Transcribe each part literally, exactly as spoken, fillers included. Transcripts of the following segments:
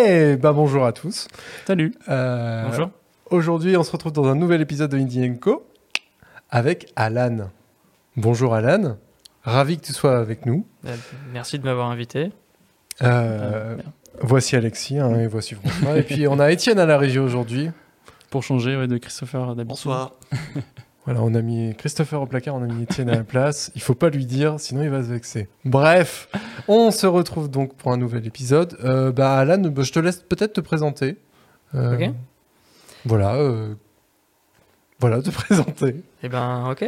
Eh ben bonjour à tous. Salut. Euh, Bonjour. Aujourd'hui, on se retrouve dans un nouvel épisode de Indie and Co avec Alan. Bonjour Alan. Ravi que tu sois avec nous. Euh, Merci de m'avoir invité. Euh, voici Alexis hein, et voici François. Et puis on a Étienne à la régie aujourd'hui. Pour changer ouais, de Christopher d'habitude. Bonsoir. Voilà, on a mis Christopher au placard, on a mis Étienne à la place. Il faut pas lui dire, sinon il va se vexer. Bref, on se retrouve donc pour un nouvel épisode. Euh, bah Alan, bah, je te laisse peut-être te présenter. Euh, Ok. Voilà, euh, voilà, te présenter. Eh ben, ok.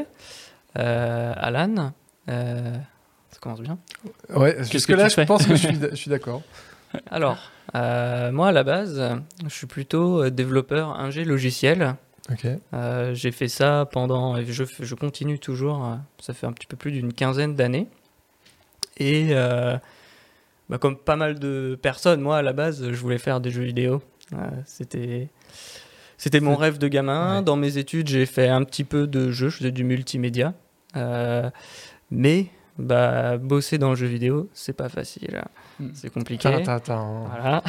Euh, Alan, euh, ça commence bien. Ouais, Qu'est-ce jusque que là, tu je fais pense que je suis, je suis d'accord. Alors, euh, moi à la base, je suis plutôt développeur ingé logiciel. Ok. Euh, j'ai fait ça pendant, et je, je continue toujours, euh, ça fait un petit peu plus d'une quinzaine d'années. Et euh, bah, comme pas mal de personnes, moi à la base, je voulais faire des jeux vidéo. Euh, c'était, c'était mon rêve de gamin. Ouais. Dans mes études, j'ai fait un petit peu de jeux, je faisais du multimédia. Euh, mais bah, bosser dans le jeu vidéo, c'est pas facile. Mm. C'est compliqué. Attends, attends, attends. Voilà.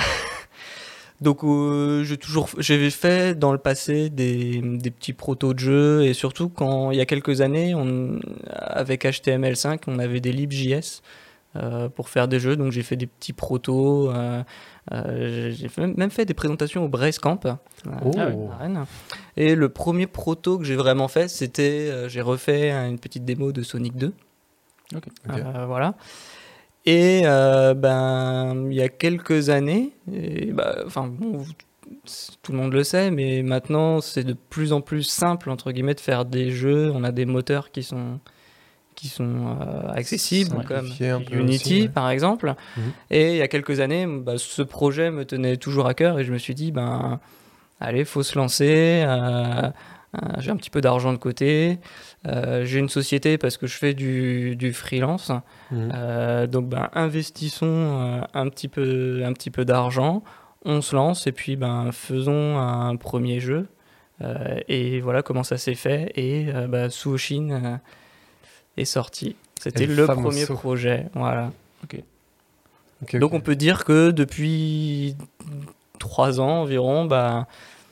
Donc euh, j'ai toujours, j'avais fait dans le passé des, des petits protos de jeux et surtout quand il y a quelques années, on, avec H T M L cinq, on avait des libjs euh, pour faire des jeux. Donc j'ai fait des petits protos. Euh, euh, j'ai fait- même fait des présentations au Bracecamp euh, Oh. à Rennes. Et le premier proto que j'ai vraiment fait, c'était euh, j'ai refait une petite démo de Sonic deux. Ok. Ok. Euh, voilà. Et euh, ben, il y a quelques années, et bah, enfin, bon, vous- tout le monde le sait, mais maintenant c'est de plus en plus simple entre guillemets de faire des jeux. On a des moteurs qui sont qui sont euh, accessibles, comme Simplifié un peu Unity aussi, ouais. par exemple. Mhm. Et il y a quelques années, bah, ce projet me tenait toujours à cœur et je me suis dit, ben, allez, faut se lancer. euh, euh, j'ai un petit peu d'argent de côté. Euh, j'ai une société parce que je fais du, du freelance. Mhm. Euh, donc, ben, investissons euh, un petit peu, un petit peu d'argent. On se lance et puis, ben, faisons un premier jeu. Euh, et voilà comment ça s'est fait. Et euh, bah, Suoshin euh, est sorti. C'était Et le le fameux premier Sou. projet. Voilà. Ok, Donc ok. on peut dire que depuis trois ans environ, bah,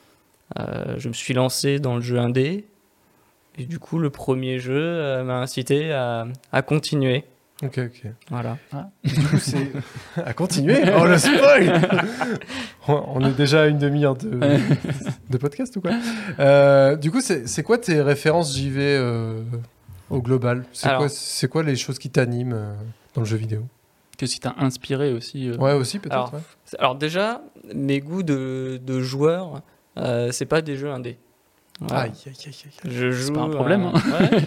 euh, je me suis lancé dans le jeu indé. Et du coup, le premier jeu euh, m'a incité à, à continuer. Ok, ok. Voilà. Du coup, c'est à continuer. Oh le spoil. On est déjà à une demi-heure de, de podcast ou quoi Euh, Du coup, c'est c'est quoi tes références J V euh, au global C'est Alors- quoi, c'est quoi les choses qui t'animent euh, dans le jeu vidéo Qu'est-ce qui t'a inspiré aussi euh, Ouais, aussi peut-être. Alors, ouais. C'est- Alors déjà, mes goûts de, de joueur, euh, c'est pas des jeux indés. Voilà. Aïe, aïe, aïe, aïe. Je joue pas un problème, à- hein. ouais.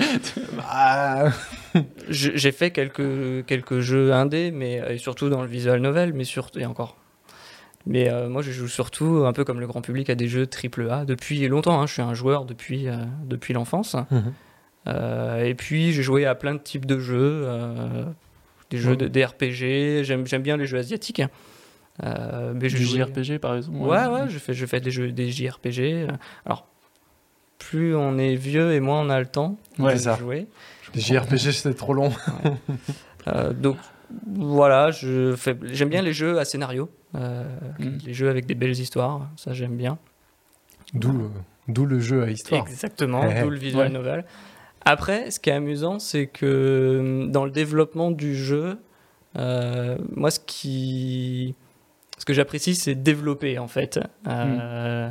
Ah. Je- J'ai fait quelques, quelques jeux indés, mais euh, et surtout dans le visual novel, mais surtout et encore. Mais euh, moi, je joue surtout un peu comme le grand public à des jeux triple A depuis longtemps. Hein, je suis un joueur depuis, euh, depuis l'enfance. Mhm. Euh, et puis, j'ai joué à plein de types de jeux, euh, des jeux Ouais. de des R P G. J'aime j'aime bien les jeux asiatiques. Euh, mais j'ai Du joué- J R P G par exemple Ouais, ouais, je fais, je fais des jeux, des J R P G. Alors, plus on est vieux et moins on a le temps Ouais, de c'est ça. jouer. Les J R P G, c'est trop long. Euh, donc voilà, je fais, j'aime bien les jeux à scénario, euh, Mm. les jeux avec des belles histoires, ça j'aime bien. D'où euh, d'où le jeu à histoire. Exactement, Eh, eh. d'où le visual Ouais. novel. Après, ce qui est amusant, c'est que euh, dans le développement du jeu, euh, moi ce qui, ce que j'apprécie, c'est développer en fait. Euh,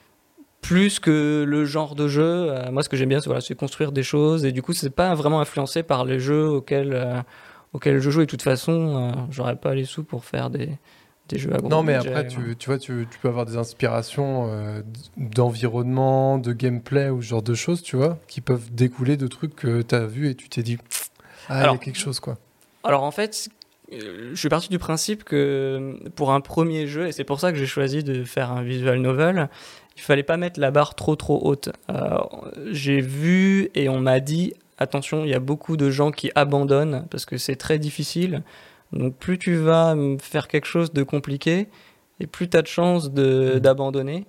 Plus que le genre de jeu, euh, moi ce que j'aime bien, c'est voilà, c'est construire des choses et du coup c'est pas vraiment influencé par les jeux auxquels euh, auxquels je joue et de toute façon euh, j'aurais pas les sous pour faire des, des jeux à gros Non, mais budget, après, ouais. tu, tu vois, tu, tu peux avoir des inspirations euh, d'environnement, de gameplay ou ce genre de choses, tu vois, qui peuvent découler de trucs que tu as vus et tu t'es dit, ah, il y a Alors- quelque chose, quoi. Alors en fait, euh, je suis parti du principe que pour un premier jeu, et c'est pour ça que j'ai choisi de faire un visual novel, il fallait pas mettre la barre trop trop haute. Euh, j'ai vu et on m'a dit, attention, il y a beaucoup de gens qui abandonnent parce que c'est très difficile. Donc plus tu vas mm, faire quelque chose de compliqué, et plus tu as de chances de- Mhm. d'abandonner.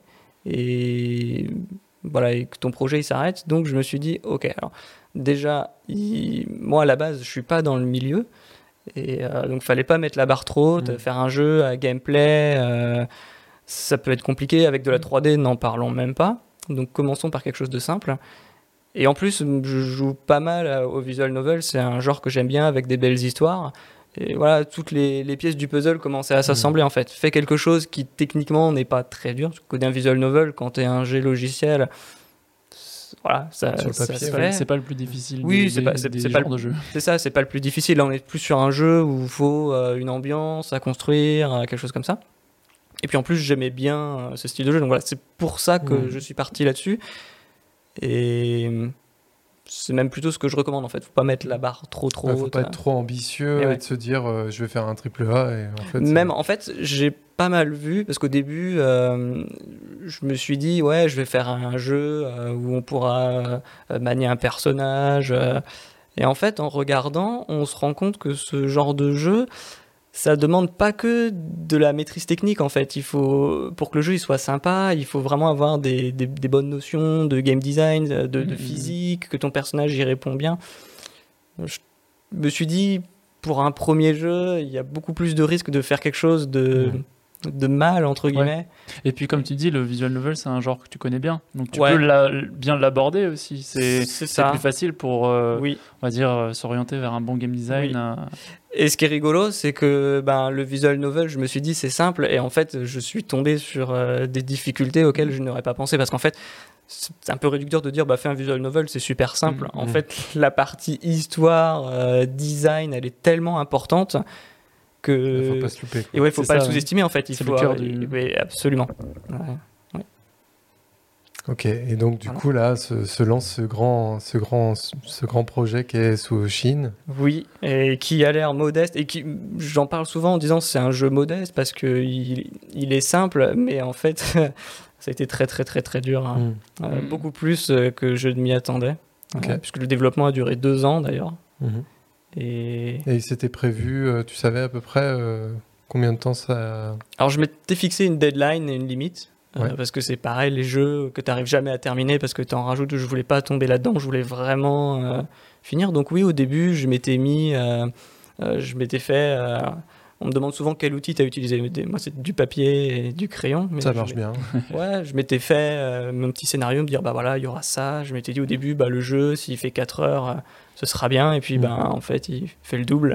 Et voilà, et que ton projet il s'arrête. Donc je me suis dit, ok, alors déjà, il- moi à la base, je suis pas dans le milieu. Et euh, donc, fallait pas mettre la barre trop haute. Mmh. Faire un jeu à gameplay, euh, ça peut être compliqué. Avec de la trois D, n'en parlons même pas. Donc, commençons par quelque chose de simple. Et en plus, je joue pas mal au visual novel. C'est un genre que j'aime bien, avec des belles histoires. Et voilà, toutes les, les pièces du puzzle commençaient à s'assembler, mmh. en fait. Fais quelque chose qui, techniquement, n'est pas très dur. Parce que coder un visual novel, quand t'es un G logiciel... Voilà, ça, sur le ça papier, se ouais. fait. C'est pas le plus difficile. Oui, des, c'est pas, c'est, des c'est genres pas le, de jeux. C'est ça, c'est pas le plus difficile. Là, on est plus sur un jeu où il faut euh, une ambiance à construire, euh, quelque chose comme ça. Et puis en plus, j'aimais bien euh, ce style de jeu. Donc voilà, c'est pour ça que mmh. je suis parti là-dessus. Et c'est même plutôt ce que je recommande en fait. Faut pas mettre la barre trop trop ouais, haute. Faut pas être trop ambitieux et, ouais. et de se dire euh, je vais faire un triple A. Et en fait, même c'est... en fait, j'ai pas mal vu parce qu'au début, euh, je me suis dit ouais, je vais faire un jeu euh, où on pourra euh, manier un personnage. Euh, et en fait, en regardant, on se rend compte que ce genre de jeu, ça demande pas que de la maîtrise technique en fait. Il faut, pour que le jeu il soit sympa, il faut vraiment avoir des, des, des bonnes notions de game design, de, de mmh. physique, que ton personnage y répond bien. Je me suis dit, pour un premier jeu, il y a beaucoup plus de risques de faire quelque chose de, mmh. de mal entre guillemets. Ouais. Et puis comme tu dis, le visual novel c'est un genre que tu connais bien, donc tu ouais. peux la, bien l'aborder aussi. C'est, c'est, c'est plus facile pour, euh, oui. on va dire, euh, s'orienter vers un bon game design. Oui. Euh... Et ce qui est rigolo, c'est que ben, le visual novel, je me suis dit c'est simple, et en fait, je suis tombé sur euh, des difficultés auxquelles je n'aurais pas pensé, parce qu'en fait, c'est un peu réducteur de dire bah, fais un visual novel, c'est super simple. Mmh. En mmh. fait, la partie histoire, euh, design, elle est tellement importante que. Il faut pas se louper. Quoi. Et ouais, faut c'est pas ça, le sous-estimer en fait. Il c'est faut. le cœur Euh, du. Oui, absolument. Ouais. Ok, et donc du voilà. coup là se, se lance ce grand, ce, grand, ce grand projet qui est Suhoshin. Oui, et qui a l'air modeste, et qui, j'en parle souvent en disant c'est un jeu modeste parce qu'il il est simple, mais en fait ça a été très très très très dur, hein. mmh. Euh, mmh. beaucoup plus que je ne m'y attendais, okay. euh, puisque le développement a duré deux ans d'ailleurs. Mmh. Et... et c'était prévu, euh, tu savais à peu près euh, combien de temps ça... Alors je m'étais fixé une deadline et une limite. Ouais. Euh, parce que c'est pareil, les jeux que tu n'arrives jamais à terminer parce que tu en rajoutes, je voulais pas tomber là-dedans, je voulais vraiment euh, finir. Donc oui, au début, je m'étais mis, euh, euh, je m'étais fait, euh, on me demande souvent quel outil tu as utilisé. Moi, c'est du papier et du crayon. Mais ça marche bien. Ouais, je m'étais fait euh, mon petit scénario, me dire, bah voilà, il y aura ça. Je m'étais dit au début, bah le jeu, s'il fait quatre heures, euh, ce sera bien. Et puis, mmh. bah, en fait, il fait le double.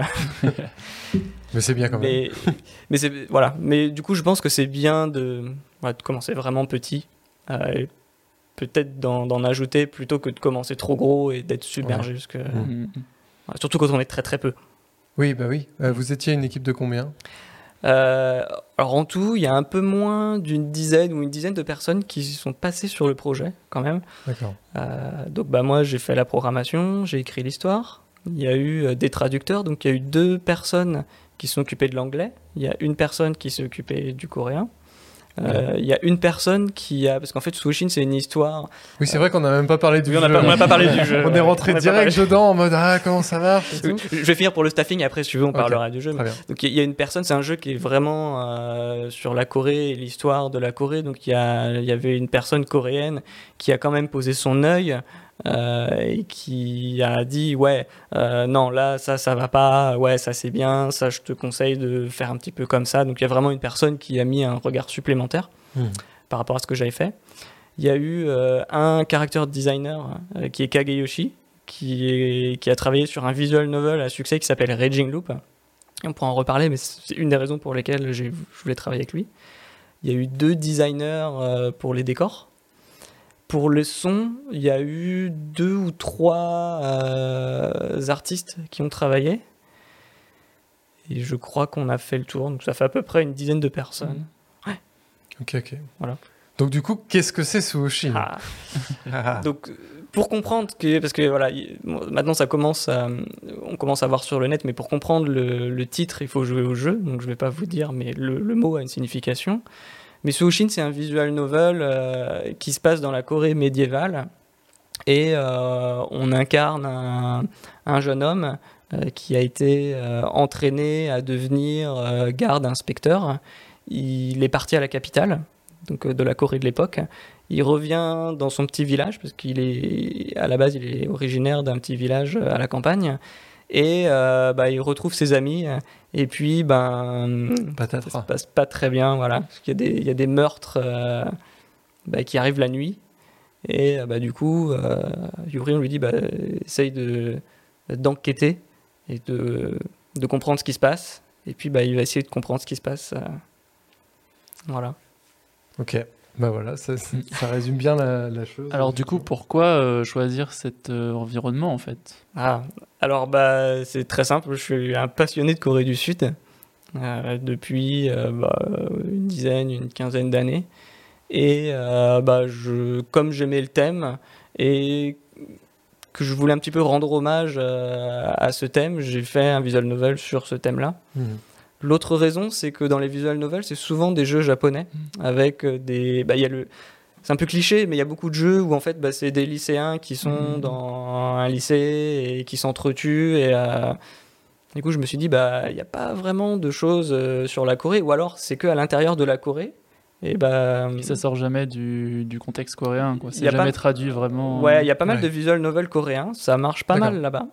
Mais c'est bien quand même. Mais, mais, c'est, voilà. mais du coup, je pense que c'est bien de... Ouais, de commencer vraiment petit, euh, et peut-être d'en, d'en ajouter plutôt que de commencer trop gros et d'être submergé. Ouais. Jusque, mmh. ouais, surtout quand on est très très peu. Oui, bah oui. Euh, vous étiez une équipe de combien ? euh, Alors en tout, il y a un peu moins d'une dizaine ou une dizaine de personnes qui sont passées sur le projet quand même. D'accord. Euh, donc bah, moi j'ai fait la programmation, j'ai écrit l'histoire. Il y a eu euh, des traducteurs, donc il y a eu deux personnes qui sont occupées de l'anglais. Il y a une personne qui s'est occupée du coréen. Il euh, y a une personne qui a... Parce qu'en fait, Suhoshin, c'est une histoire... Oui, c'est euh... vrai qu'on n'a même pas parlé du oui, jeu. On n'a pas parlé du jeu. On est rentré on direct dedans en mode « Ah, comment ça marche ?» et tout. Je vais finir pour le staffing, après, si tu veux, on okay. parlera du jeu. Mais... Donc, il y a une personne, c'est un jeu qui est vraiment euh, sur la Corée et l'histoire de la Corée. Donc, il y, a... y avait une personne coréenne qui a quand même posé son œil euh, et qui a dit « Ouais, euh, non, là, ça, ça va pas. Ouais, ça, c'est bien. Ça, je te conseille de faire un petit peu comme ça. » Donc, il y a vraiment une personne qui a mis un regard supplémentaire. Mmh. Par rapport à ce que j'avais fait. Il y a eu euh, un character designer euh, qui est Kageyoshi, qui, est, qui a travaillé sur un visual novel à succès qui s'appelle Raging Loop. Et on pourra en reparler, mais c'est une des raisons pour lesquelles j'ai, je voulais travailler avec lui. Il y a eu deux designers euh, pour les décors. Pour le son, il y a eu deux ou trois euh, artistes qui ont travaillé. Et je crois qu'on a fait le tour, donc ça fait à peu près une dizaine de personnes. Mmh. Ok, ok. Voilà. Donc du coup, qu'est-ce que c'est Suhoshin ? ah. Donc pour comprendre que, parce que voilà, maintenant ça commence à, on commence à voir sur le net, mais pour comprendre le, le titre, il faut jouer au jeu. Donc je vais pas vous dire, mais le, le mot a une signification. Mais Suhoshin, c'est un visual novel euh, qui se passe dans la Corée médiévale, et euh, on incarne un, un jeune homme euh, qui a été euh, entraîné à devenir euh, garde-inspecteur. Il est parti à la capitale, donc de la Corée de l'époque. Il revient dans son petit village, parce qu'il est, à la base, il est originaire d'un petit village à la campagne. et euh, bah, il retrouve ses amis, et puis ben, ça se passe pas très bien, voilà, parce qu'il y a des, il y a des meurtres euh, bah, qui arrivent la nuit, et bah, du coup, euh, Yuri, on lui dit, bah, essaye de, d'enquêter, et de, de comprendre ce qui se passe, et puis bah, il va essayer de comprendre ce qui se passe, euh, voilà. Ok. Bah voilà, ça, ça résume bien la, la chose. Alors du coup, pourquoi euh, choisir cet euh, environnement en fait? Ah, alors bah c'est très simple, je suis un passionné de Corée du Sud euh, depuis euh, bah, une dizaine, une quinzaine d'années. Et euh, bah, je, comme j'aimais le thème et que je voulais un petit peu rendre hommage euh, à ce thème, j'ai fait un visual novel sur ce thème-là. Mmh. L'autre raison, c'est que dans les visual novels, c'est souvent des jeux japonais avec des. Bah, y a le... C'est un peu cliché, mais il y a beaucoup de jeux où en fait, bah, c'est des lycéens qui sont mmh. dans un lycée et qui s'entretuent. Et euh... du coup, je me suis dit, bah, il n'y a pas vraiment de choses euh, sur la Corée, ou alors c'est que à l'intérieur de la Corée. Et bah, et ça sort jamais du, du contexte coréen, quoi. C'est jamais pas... traduit vraiment. Ouais, il y a pas mal ouais. de visual novels coréens, ça marche pas D'accord. mal là-bas.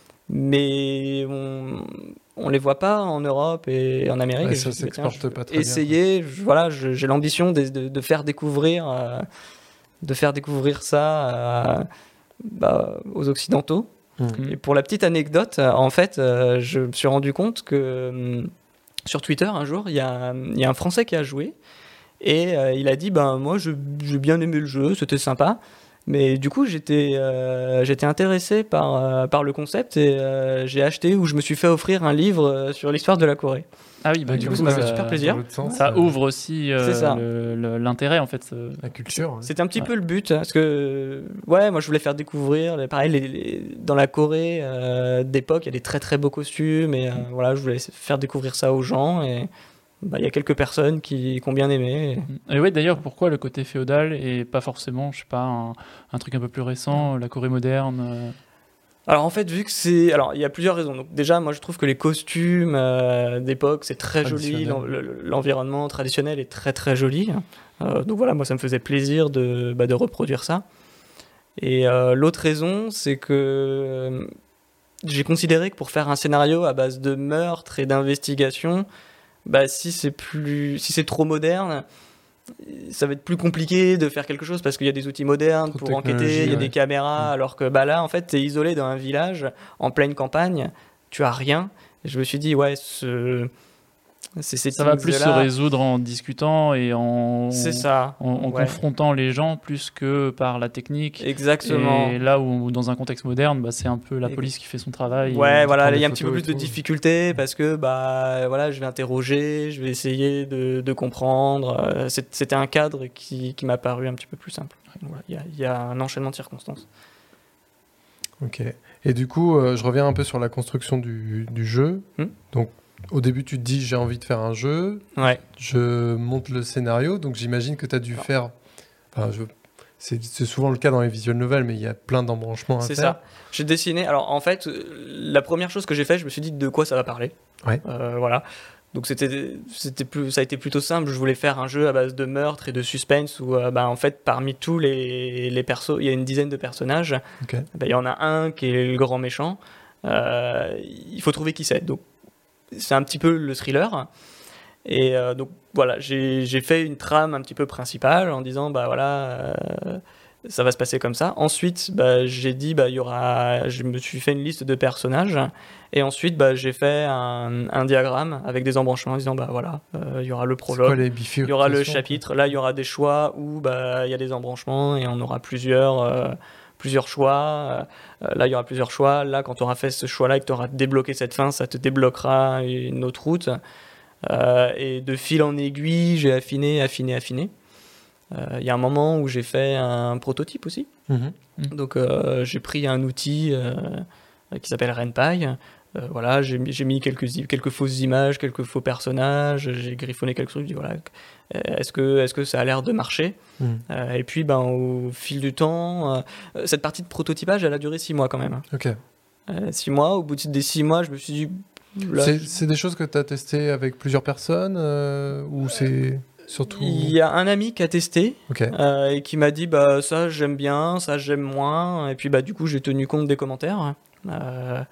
Mais on on les voit pas en Europe et en Amérique. Ouais, et ça je s'exporte tiens, pas très essayer, bien. Je, voilà, je, j'ai l'ambition de, de, de faire découvrir, euh, de faire découvrir ça euh, bah, aux Occidentaux. Mmh. Et pour la petite anecdote, en fait, euh, je me suis rendu compte que euh, sur Twitter un jour, il y a, y a un Français qui a joué et euh, il a dit, ben moi, je, j'ai bien aimé le jeu, c'était sympa. Mais du coup, j'étais, euh, j'étais intéressé par, euh, par le concept et euh, j'ai acheté ou je me suis fait offrir un livre euh, sur l'histoire de la Corée. Ah oui, bah du, du coup, coup, ça m'a fait ça, super plaisir. Sens, ça euh, ouvre aussi euh, le, le, l'intérêt, en fait. La culture. Ouais. C'était un petit ouais. peu le but, parce que, ouais, moi je voulais faire découvrir, les, pareil, les, les, dans la Corée euh, d'époque, il y a des très très beaux costumes et euh, voilà, je voulais faire découvrir ça aux gens et. Bah, y a quelques personnes qui, qui ont bien aimé. Et, et ouais, d'ailleurs, pourquoi le côté féodal et pas forcément, je sais pas, un, un truc un peu plus récent, la Corée moderne euh... Alors en fait, vu que c'est, alors il y a plusieurs raisons. Donc déjà, moi je trouve que les costumes euh, d'époque c'est très joli, L'en, l'environnement traditionnel est très très joli. Euh, donc voilà, moi ça me faisait plaisir de, bah, de reproduire ça. Et euh, l'autre raison, c'est que euh, j'ai considéré que pour faire un scénario à base de meurtre et d'investigation, bah, si c'est plus, si c'est trop moderne, ça va être plus compliqué de faire quelque chose parce qu'il y a des outils modernes trop pour enquêter, il y a ouais. des caméras, mmh. alors que bah là, en fait, t'es isolé dans un village, en pleine campagne, tu as rien. Et je me suis dit, ouais, ce... C'est, c'est ça va plus se résoudre en discutant et en, c'est ça. en, en ouais. confrontant les gens plus que par la technique. Exactement. Et là où dans un contexte moderne, bah, c'est un peu la police qui fait son travail. Ouais, voilà, il y a un petit peu plus de difficulté parce que bah voilà, je vais interroger, je vais essayer de, de comprendre. C'est, c'était un cadre qui, qui m'a paru un petit peu plus simple. Il voilà, y, y a un enchaînement de circonstances. Ok. Et du coup, euh, je reviens un peu sur la construction du, du jeu. Hmm? Donc au début, tu te dis j'ai envie de faire un jeu, ouais. je monte le scénario, donc j'imagine que tu as dû faire. Enfin, je... c'est, c'est souvent le cas dans les visual novels, mais il y a plein d'embranchements à c'est faire. C'est ça. J'ai dessiné. Alors en fait, la première chose que j'ai fait, je me suis dit de quoi ça va parler. Ouais. Euh, voilà. Donc c'était, c'était plus, ça a été plutôt simple. Je voulais faire un jeu à base de meurtre et de suspense où, euh, bah, en fait, parmi tous les, les persos, il y a une dizaine de personnages. Okay. Bah, il y en a un qui est le grand méchant. Euh, il faut trouver qui c'est. Donc c'est un petit peu le thriller. Et euh, donc voilà, j'ai, j'ai fait une trame un petit peu principale en disant bah voilà, euh, ça va se passer comme ça. Ensuite, bah, j'ai dit bah il y aura, je me suis fait une liste de personnages et ensuite bah j'ai fait un, un diagramme avec des embranchements en disant bah voilà, euh, il y aura le prologue, il y aura le chapitre, là il y aura des choix où bah il y a des embranchements et on aura plusieurs. Euh, plusieurs choix, euh, là il y aura plusieurs choix, là quand tu auras fait ce choix-là et que tu auras débloqué cette fin, ça te débloquera une autre route, euh, et de fil en aiguille, j'ai affiné, affiné, affiné. Il euh, y a un moment où j'ai fait un prototype aussi, mmh. donc euh, j'ai pris un outil euh, qui s'appelle RenPy. Euh, voilà, j'ai, j'ai mis quelques, quelques fausses images, quelques faux personnages, j'ai griffonné quelques trucs, j'ai dit voilà, est-ce que, est-ce que ça a l'air de marcher mmh. euh, Et puis ben, au fil du temps, euh, cette partie de prototypage, elle a duré six mois quand même. Ok. Euh, six mois, au bout des six mois, je me suis dit... Là, c'est, c'est des choses que tu as testées avec plusieurs personnes euh, ou c'est surtout... Il y a un ami qui a testé okay. euh, et qui m'a dit bah, ça j'aime bien, ça j'aime moins, et puis bah, du coup j'ai tenu compte des commentaires. Euh,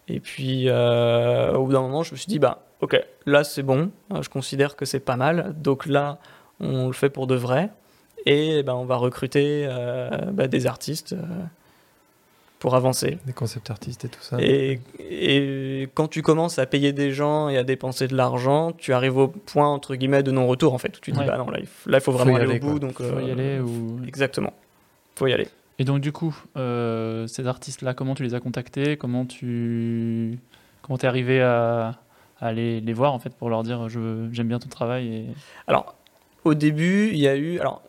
Et puis, euh, au bout d'un moment, je me suis dit, bah, ok, là c'est bon, je considère que c'est pas mal, donc là, on le fait pour de vrai, et bah, on va recruter euh, bah, des artistes euh, pour avancer. Des concept artistes et tout ça. Et, et quand tu commences à payer des gens et à dépenser de l'argent, tu arrives au point, entre guillemets, de non-retour, en fait, où tu te Ouais. dis, bah non, là, il faut, là, il faut vraiment Faut y aller, aller, au bout, quoi. donc... Faut y euh, aller ou... Exactement, faut y aller. Et donc du coup, euh, ces artistes-là, comment tu les as contactés? Comment tu comment t'es arrivé à, à les, les voir en fait pour leur dire je j'aime bien ton travail et... Alors, au début, il y a eu... Alors,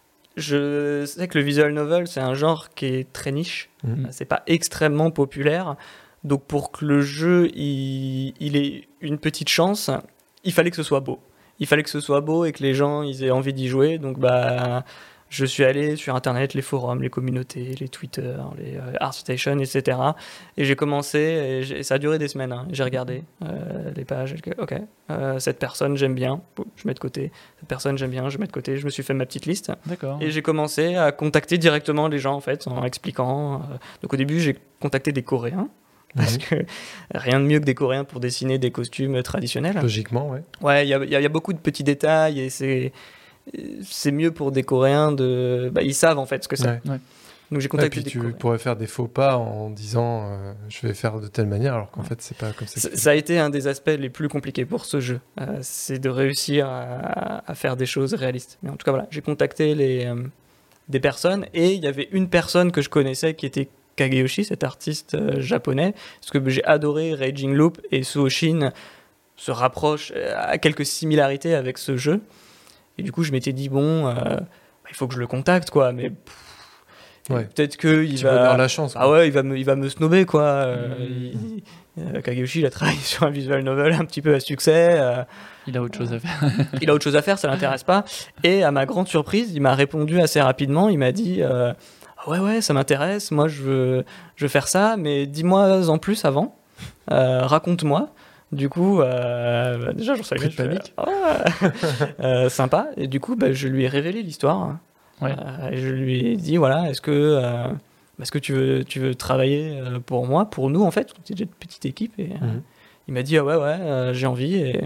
je sais que le visual novel, c'est un genre qui est très niche. Mhm. C'est pas extrêmement populaire. Donc, pour que le jeu il, il ait une petite chance, il fallait que ce soit beau. Il fallait que ce soit beau et que les gens ils aient envie d'y jouer. Donc, bah, je suis allé sur Internet, les forums, les communautés, les Twitter, les euh, ArtStation, et cetera. Et j'ai commencé, et j'ai- ça a duré des semaines. hein. J'ai regardé euh, les pages. et que, Ok, euh, cette personne, j'aime bien. Je mets de côté. Cette personne, j'aime bien. Je mets de côté. Je me suis fait ma petite liste. D'accord. Et j'ai commencé à contacter directement les gens, en fait, en expliquant. euh, Donc, au début, j'ai contacté des Coréens. Parce Mhm. que rien de mieux que des Coréens pour dessiner des costumes traditionnels. Logiquement, ouais. Ouais, il y a, il y a- il y a beaucoup de petits détails et c'est c'est mieux pour des Coréens de. Bah, ils savent en fait ce que c'est. Ouais. Ouais. Donc j'ai Et contacté puis des tu Coréens. pourrais faire des faux pas en disant euh, je vais faire de telle manière alors qu'en Ouais. fait c'est pas comme ça. Ça, que c'est ça a été un des aspects les plus compliqués pour ce jeu. Euh, c'est de réussir à, à faire des choses réalistes. Mais en tout cas, voilà, j'ai contacté les, euh, des personnes et il y avait une personne que je connaissais qui était Kageyoshi, cet artiste euh, japonais. Parce que j'ai adoré Raging Loop et Suoshin se rapprochent euh, à quelques similarités avec ce jeu. Et du coup, je m'étais dit, bon, euh, bah, il faut que je le contacte, quoi. Mais pff, Ouais. peut-être qu'il Tu vas avoir va. la chance. Ah ouais, il va me, il va me snobber, quoi. Euh, Mmh. il- euh, Kageyoshi, il a travaillé sur un visual novel un petit peu à succès. euh, Il a autre chose à faire. il a autre chose à faire, ça l'intéresse pas. Et à ma grande surprise, il m'a répondu assez rapidement. Il m'a dit euh, ah ouais, ouais, ça m'intéresse. Moi, je veux, je veux faire ça, mais dis-moi en plus avant. Euh, raconte-moi. Du coup, euh, bah, déjà, j'en savais Pris de je fais, panique. Ah, euh, sympa. Et du coup, bah, je lui ai révélé l'histoire. Ouais. Euh, et je lui ai dit voilà, est-ce que, euh, est-ce que tu veux, tu veux travailler euh, pour moi, pour nous en fait, c'est déjà une petite équipe. Et euh, Mhm. il m'a dit ah ouais, ouais, euh, j'ai envie. Et,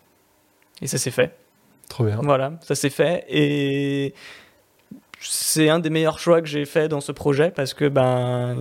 et ça s'est fait. Trop bien. Voilà, ça s'est fait. Et c'est un des meilleurs choix que j'ai fait dans ce projet parce que ben,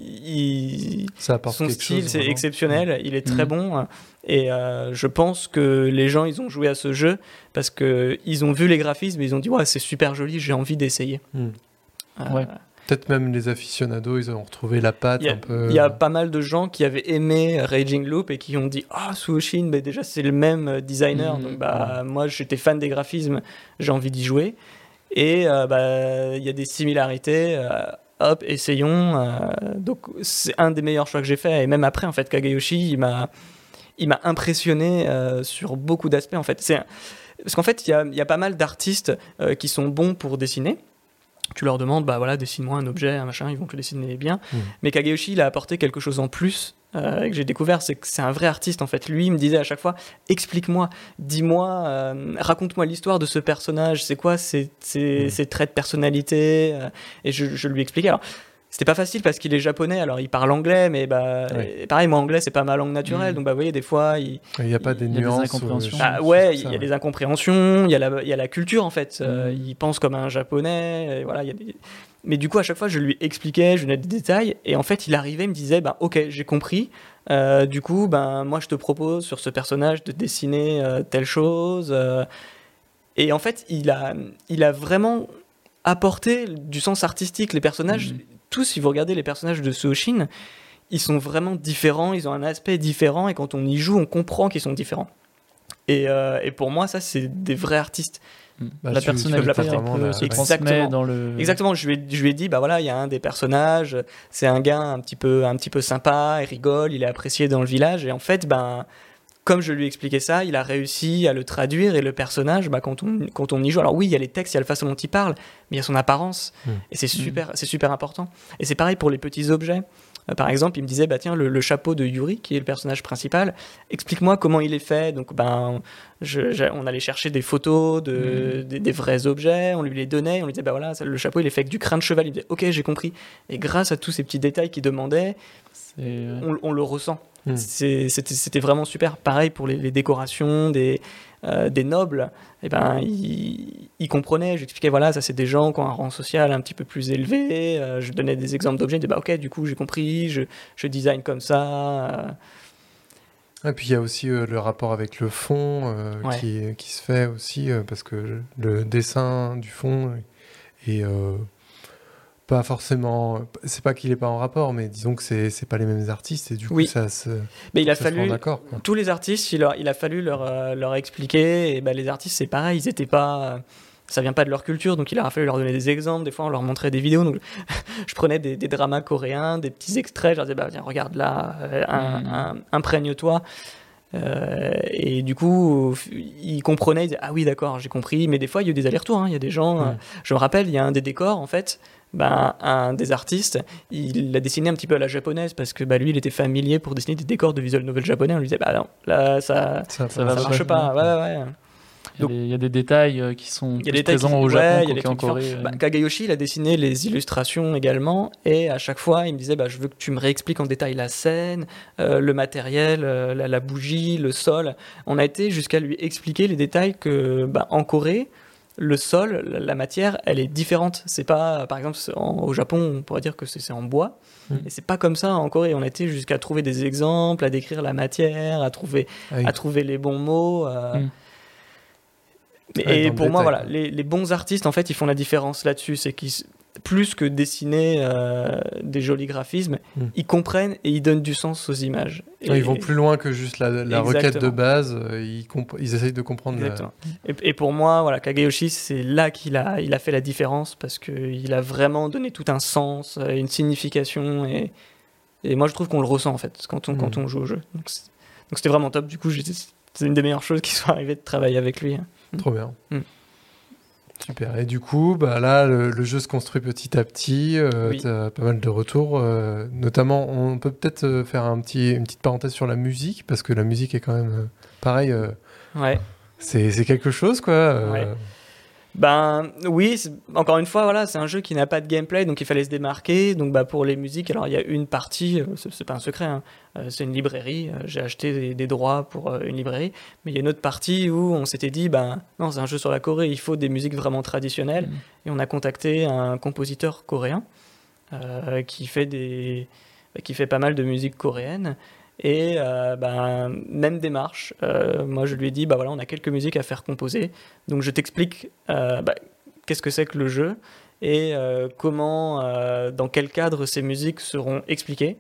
il, Ça apporte son quelque style chose. c'est vraiment. exceptionnel, il est très Mhm. bon et euh, je pense que les gens ils ont joué à ce jeu parce que ils ont vu les graphismes et ils ont dit ouais c'est super joli, j'ai envie d'essayer. Mhm. Euh, Ouais. Peut-être même les aficionados, ils ont retrouvé la patte Il y, a, un peu. il y a pas mal de gens qui avaient aimé Raging Loop et qui ont dit ah Suoshin, mais déjà c'est le même designer Mhm. donc bah moi j'étais fan des graphismes, j'ai envie d'y jouer et euh, bah il y a des similarités. euh, Hop, essayons. euh, donc c'est un des meilleurs choix que j'ai fait et même après en fait Kageyoshi il m'a il m'a impressionné euh, sur beaucoup d'aspects en fait. C'est un- parce qu'en fait il y a, il y a pas mal d'artistes euh, qui sont bons pour dessiner. Tu leur demandes, bah voilà, dessine-moi un objet, un machin, ils vont te le dessiner bien. Mmh. Mais Kageyoshi, il a apporté quelque chose en plus euh, que j'ai découvert, c'est que c'est un vrai artiste en fait. Lui, il me disait à chaque fois, explique-moi, dis-moi, euh, raconte-moi l'histoire de ce personnage, c'est quoi ses, ses, Mmh. ses traits de personnalité euh, Et je, je lui expliquais. Alors, c'était pas facile parce qu'il est japonais, alors il parle anglais, mais bah, Ouais. et pareil, moi anglais, c'est pas ma langue naturelle, Mmh. donc bah, vous voyez, des fois, il, Il n'y a pas des Il y a des nuances. incompréhensions. ou- ah choses ouais, comme il ça, y a ouais. des incompréhensions, il y a la, il y a la culture en fait. Euh, Mhm. il pense comme un japonais, et voilà. Il y a des... Mais du coup, à chaque fois, je lui expliquais, je lui donnais des détails, et en fait, il arrivait, il me disait, bah, ok, j'ai compris. Euh, du coup, ben, moi, je te propose sur ce personnage de dessiner euh, telle chose. euh. Et en fait, il a, il a vraiment apporté du sens artistique. Les personnages, Mhm. tous, si vous regardez les personnages de Suoshin, ils sont vraiment différents, ils ont un aspect différent, et quand on y joue, on comprend qu'ils sont différents. Et, euh, et pour moi, ça, c'est des vrais artistes. Bah, la tu- tu personnalité peux un vraiment peu la- se ouais. transmet Exactement. dans le... Exactement, je lui, ai, je lui ai dit, bah voilà, il y a un des personnages, c'est un gars un petit peu, un petit peu sympa, il rigole, il est apprécié dans le village, et en fait, ben, comme je lui ai expliqué ça, il a réussi à le traduire, et le personnage, bah, quand, on, quand on y joue, alors oui, il y a les textes, il y a la façon dont il parle, mais il y a son apparence, Mm. et c'est super, c'est super important. Et c'est pareil pour les petits objets. Euh, Par exemple, il me disait, bah tiens, le, le chapeau de Yuri, qui est le personnage principal, explique-moi comment il est fait. Donc, ben, je- je- on allait chercher des photos de, des, des vrais objets, on lui les donnait, on lui disait, bah voilà, ça, le chapeau, il est fait avec du crin de cheval. Il me disait, ok, j'ai compris. Et grâce à tous ces petits détails qu'il demandait, C'est- on, on le ressent. Mm. C'est, c'était, c'était vraiment super. Pareil pour les, les décorations des, euh, des nobles. Et ben, ils, ils comprenaient. J'expliquais, voilà, ça c'est des gens qui ont un rang social un petit peu plus élevé. Euh, je donnais des exemples d'objets. Je disais, bah, ok, du coup, j'ai compris. Je, je design comme ça. Euh, Et puis il y a aussi euh, le rapport avec le fond euh, Ouais. qui, qui se fait aussi, euh, parce que le dessin du fond est euh, pas forcément. C'est pas qu'il est pas en rapport, mais disons que c'est, c'est pas les mêmes artistes et du coup Oui. ça se. Mais il a ça se rend fallu. d'accord, quoi. Tous les artistes, il, leur, il a fallu leur, euh, leur expliquer. Et ben, les artistes, c'est pareil. Ils étaient pas. Ça vient pas de leur culture, donc il a fallu leur donner des exemples. Des fois, on leur montrait des vidéos. Donc, je prenais des, des dramas coréens, des petits extraits. Je leur disais, bah, tiens, regarde là, euh, un- Mm. un- imprègne-toi. Euh, et du coup, ils comprenaient, ils disaient, ah oui, d'accord, j'ai compris. Mais des fois, il y a eu des allers-retours. hein. Il y a des gens. Mm. euh, je me rappelle, il y a un des décors, en fait. Ben, un des artistes, il l'a dessiné un petit peu à la japonaise parce que bah, lui, il était familier pour dessiner des décors de visual novel japonais. On lui disait, bah non, là, ça, Ça, Ça va ça pas marche pas. bien. Ouais, ouais, ouais. Il y, a des, il y a des détails euh, qui sont Il y a plus des détails qui- présents au ouais, Japon il y a des qu'en trucs Corée. différents. euh. Bah, Kagayoshi, il a dessiné les illustrations également, et à chaque fois, il me disait, bah, je veux que tu me réexpliques en détail la scène, euh, le matériel, euh, la, la bougie, le sol. On a été jusqu'à lui expliquer les détails que, bah, en Corée, le sol, la, la matière, elle est différente. C'est pas, par exemple, c'est en- au Japon, on pourrait dire que c'est c'est en bois, Mm. et c'est pas comme ça en Corée. On a été jusqu'à trouver des exemples, à décrire la matière, à trouver, Ah oui. à trouver les bons mots. euh, Mm. Mais, Ouais, et dans le pour moi, détail, voilà, quoi. les, les bons artistes, en fait, ils font la différence là-dessus. C'est qu'ils, s- plus que dessiner euh, des jolis graphismes, Mm. ils comprennent et ils donnent du sens aux images. Et- Ouais, ils vont plus loin que juste la, la requête de Exactement. base. euh, Ils, comp- ils essayent de comprendre. la- Exactement. Et, et pour moi, voilà, Kagayoshi, c'est là qu'il a, il a fait la différence parce qu'il a vraiment donné tout un sens, euh, une signification. Et, et moi, je trouve qu'on le ressent, en fait, quand on, quand Mm. on joue au jeu. Donc, c'est- donc c'était vraiment top. Du coup, j'étais- c'est une des meilleures choses qui soit arrivées de travailler avec lui. Trop bien. Mm. Super. Et du coup, bah là, le, le jeu se construit petit à petit. Euh, Oui. tu as pas mal de retours. euh, notamment, on peut peut-être euh, faire un petit, une petite parenthèse sur la musique, parce que la musique est quand même euh, pareil. euh, Ouais. c'est, c'est quelque chose, quoi. euh, Ouais. Ben oui, c'est- encore une fois, voilà, c'est un jeu qui n'a pas de gameplay, donc il fallait se démarquer. Donc bah, pour les musiques, alors il y a une partie, euh, c'est c'est pas un secret, hein, euh, c'est une librairie. euh, J'ai acheté des, des droits pour euh, une librairie, mais il y a une autre partie où on s'était dit, ben non, c'est un jeu sur la Corée, il faut des musiques vraiment traditionnelles. Mm. Et on a contacté un compositeur coréen euh, qui fait des, bah, qui fait pas mal de musique coréenne. Et euh, ben, même démarche. Euh, moi, je lui ai dit, bah voilà, on a quelques musiques à faire composer. Donc, je t'explique euh, bah, qu'est-ce que c'est que le jeu et euh, comment, euh, dans quel cadre ces musiques seront expliquées.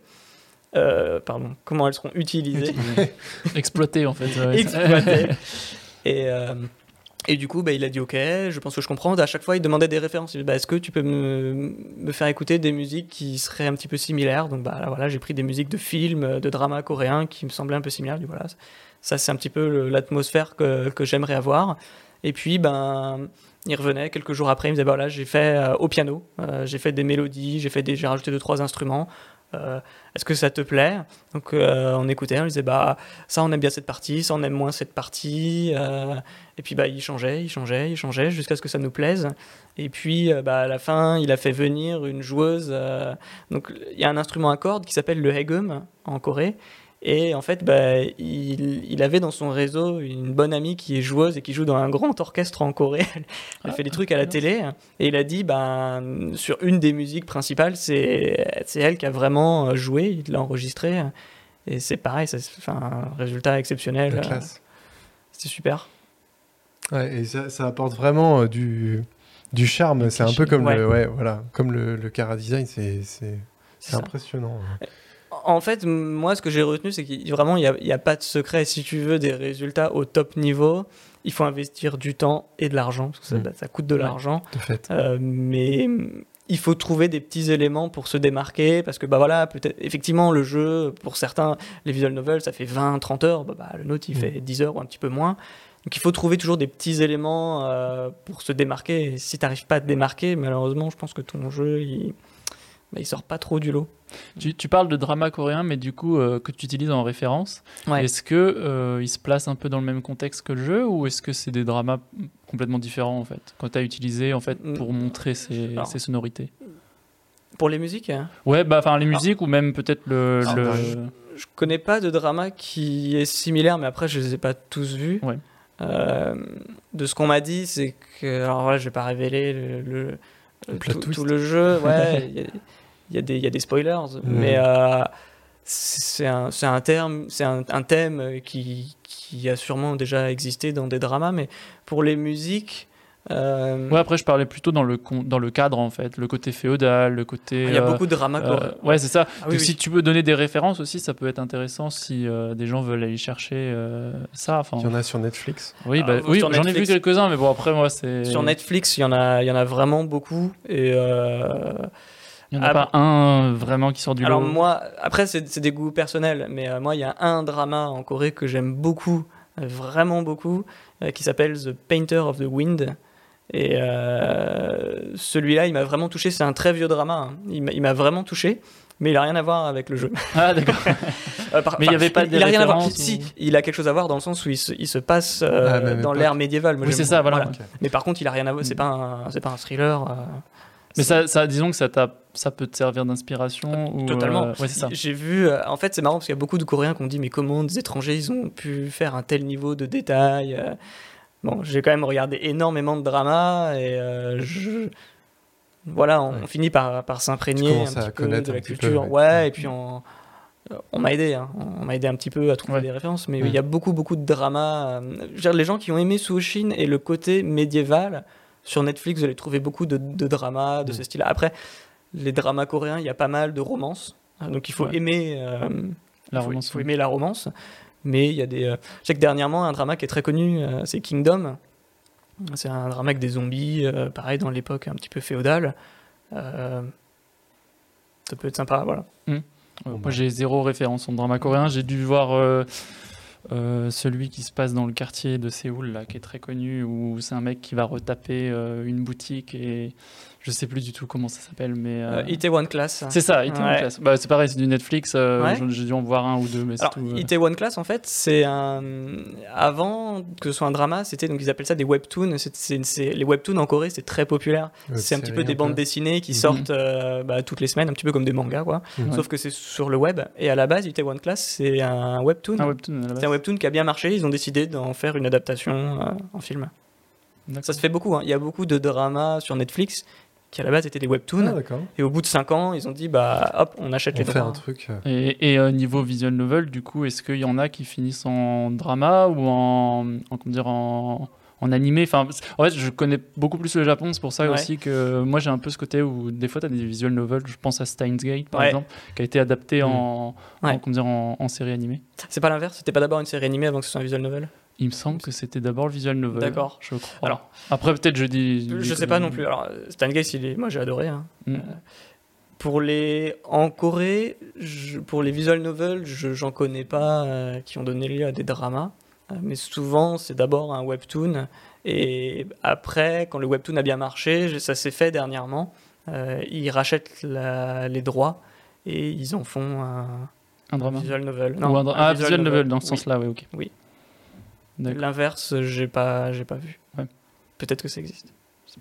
Euh, pardon, comment elles seront utilisées, Exploité en fait. ouais. exploitées. Et, euh, et du coup, bah, il a dit OK, je pense que je comprends. À chaque fois, il demandait des références. Il dit, bah, est-ce que tu peux me, me faire écouter des musiques qui seraient un petit peu similaires? Donc bah, là, voilà, j'ai pris des musiques de films, de dramas coréens qui me semblaient un peu similaires. Je dis, voilà, ça, c'est un petit peu le- l'atmosphère que, que j'aimerais avoir. Et puis, ben, il revenait quelques jours après. Il me disait, bah, voilà, j'ai fait euh, au piano, euh, j'ai fait des mélodies, j'ai fait des, j'ai rajouté deux, trois instruments. Euh, est-ce que ça te plaît? Donc euh, on écoutait, on lui disait bah ça on aime bien cette partie, ça on aime moins cette partie, euh, et puis bah il changeait, il changeait, il changeait jusqu'à ce que ça nous plaise. Et puis euh, bah à la fin il a fait venir une joueuse. euh, donc il y a un instrument à cordes qui s'appelle le haegum en Corée. Et en fait, bah, il, il avait dans son réseau une bonne amie qui est joueuse et qui joue dans un grand orchestre en Corée. Elle Ah, fait des trucs à la télé. Et il a dit, bah, sur une des musiques principales, c'est c'est elle qui a vraiment joué. Il l'a enregistré. Et c'est pareil, c'est enfin, un résultat exceptionnel. La classe. C'est super. Ouais, et ça, ça apporte vraiment euh, du, du charme. Du C'est un cliché. peu comme Ouais. le, ouais, voilà, comme le, le Cara Design, c'est, c'est, c'est ça. impressionnant. En fait, m- moi, ce que j'ai retenu, c'est qu'il vraiment, il n'y a, il y a pas de secret. Si tu veux des résultats au top niveau, il faut investir du temps et de l'argent. Parce que ça, Mm. bah, ça coûte de Ouais. l'argent. De fait. Euh, mais mm, il faut trouver des petits éléments pour se démarquer. Parce que, bah voilà, peut-être, effectivement, le jeu, pour certains, les visual novels, ça fait vingt trente heures. Bah, bah, le nôtre, il Mm. fait dix heures ou un petit peu moins. Donc, il faut trouver toujours des petits éléments euh, pour se démarquer. Et si tu n'arrives pas à te démarquer, malheureusement, je pense que ton jeu, il, bah, il sort pas trop du lot. Tu, tu parles de drama coréen, mais du coup, euh, que tu utilises en référence. Ouais. Est-ce que euh, il se place un peu dans le même contexte que le jeu, ou est-ce que c'est des dramas complètement différents en fait, quand tu as utilisé en fait pour montrer ces, Alors. ces sonorités? Pour les musiques hein. Ouais, bah enfin les musiques ou même peut-être le. Ah, le... bah, Je connais pas de drama qui est similaire, mais après, je les ai pas tous vus. Ouais. Euh, de ce qu'on m'a dit, c'est que. Alors voilà, je vais pas révéler le, le- Le plot tout, twist. tout le jeu. Ouais, il y a- il y, a des- il y a des spoilers, mais euh, c'est un, c'est un terme, c'est un, un thème qui, qui a sûrement déjà existé dans des dramas, mais pour les musiques. euh, Ouais, après je parlais plutôt dans le con- dans le cadre en fait, le côté féodal, le côté. il y a euh, beaucoup de dramas. euh, coréens. ouais, c'est ça. Ah oui, Donc, oui. si tu peux donner des références aussi, ça peut être intéressant si euh, des gens veulent aller chercher euh, ça. Enfin, Il y en a sur Netflix. oui, bah, Ah, oui, sur j'en ai vu Netflix. quelques-uns, mais bon après moi c'est. Sur Netflix, il y en a, il y en a vraiment beaucoup. Et euh, Il n'y en a Ah, pas un euh, vraiment qui sort du alors lot. moi, après c'est c'est des goûts personnels, mais euh, moi il y a un drama en Corée que j'aime beaucoup, euh, vraiment beaucoup, euh, qui s'appelle The Painter of the Wind. Et euh, celui-là, il m'a vraiment touché. C'est un très vieux drama. Hein. Il m'a- il m'a vraiment touché, mais il a rien à voir avec le jeu. Ah d'accord. Euh, par- Mais il y enfin, avait pas il, de il a rien à voir. référence Si, ou- il a quelque chose à voir dans le sens où il se, il se passe euh, Ah, même dans époque. l'ère médiévale. Moi, Oui, j'aime c'est ça, beaucoup. voilà. Ok. Mais par contre, il a rien à voir. C'est pas un, c'est pas un thriller. euh, Mais c'est- ça, ça, disons que ça, t'a- ça peut te servir d'inspiration ou, Totalement. euh, ouais, c'est ça. J'ai vu, euh, en fait, c'est marrant parce qu'il y a beaucoup de Coréens qui ont dit, mais comment des étrangers ils ont pu faire un tel niveau de détail euh. Bon, j'ai quand même regardé énormément de dramas et euh, je... voilà, on, Ouais. on finit par, par Tu s'imprégner un commences à petit peu connaître de un la petit peu, culture. ouais. ouais, et puis on, on m'a aidé, hein. on m'a aidé un petit peu à trouver Ouais. des références, mais Ouais. il y a beaucoup, beaucoup de dramas. euh, je veux dire, les gens qui ont aimé Suoshin et le côté médiéval, sur Netflix, vous allez trouver beaucoup de, de dramas de Mm. ce style-là. Après, les dramas coréens, il y a pas mal de romances, hein, donc il faut Ouais. aimer. euh, La faut, romance, faut oui. aimer la romance, mais il y a des. euh, Je sais que dernièrement, un drama qui est très connu, euh, c'est Kingdom. C'est un drama avec des zombies, euh, pareil dans l'époque un petit peu féodale. Euh, Ça peut être sympa, voilà. Euh, Bon, Moi bah. j'ai zéro référence en drama coréen. J'ai dû voir euh, euh, celui qui se passe dans le quartier de Séoul, là, qui est très connu, où c'est un mec qui va retaper euh, une boutique et je sais plus du tout comment ça s'appelle, mais euh, Euh, Itaewon Class. c'est ça. Itaewon Ouais. Class. Bah, c'est pareil, c'est du Netflix. euh, Ouais. j'en- J'ai dû en voir un ou deux, mais c'est Alors, tout. euh. Itaewon Class, en fait, c'est un. Avant que ce soit un drama, c'était donc ils appellent ça des webtoons. C'est, c'est- c'est- Les webtoons en Corée, c'est très populaire. Web c'est un petit série peu des un bandes peu. dessinées qui Mhm. sortent euh, bah, toutes les semaines, un petit peu comme des mangas, quoi. Mhm. Sauf que c'est sur le web. Et à la base, Itaewon Class, c'est un webtoon. Un webtoon à la base. C'est un webtoon qui a bien marché. Ils ont décidé d'en faire une adaptation euh, en film. D'accord. Ça se fait beaucoup. Hein. Il y a beaucoup de dramas sur Netflix qui à la base étaient des webtoons. Ah, d'accord. Et au bout de cinq ans, ils ont dit bah hop, on achète On les fait droits. un truc. euh, Et, et euh, niveau visual novel, du coup, est-ce qu'il y en a qui finissent en drama ou en, en comment dire, en, en animé? Enfin, en fait, je connais beaucoup plus le Japon, c'est pour ça Ouais. aussi que moi j'ai un peu ce côté où des fois tu as des visual novels, je pense à Steins Gate par Ouais. exemple, qui a été adapté Mm. en, Ouais. en, comment dire, en, en série animée. C'est pas l'inverse. C'était pas d'abord une série animée avant que ce soit un visual novel. Il me semble que c'était d'abord le visual novel. D'accord. Je crois. Alors- après peut-être je dis. Je dis sais pas conneries. non plus. Alors Stan Gates, il est... moi j'ai adoré. Hein. Mm. Pour les en Corée, je- pour les visual novels, je- j'en connais pas euh, qui ont donné lieu à des dramas. Euh, mais souvent, c'est d'abord un webtoon. Et après, quand le webtoon a bien marché, ça s'est fait dernièrement, euh, ils rachètent la- les droits et ils en font un, Un drama. visual novel. Ou un dra- ah, visual novel dans ce Oui. sens-là, oui, ok. Oui. D'accord. L'inverse, j'ai pas, j'ai pas vu. Ouais. Peut-être que ça existe.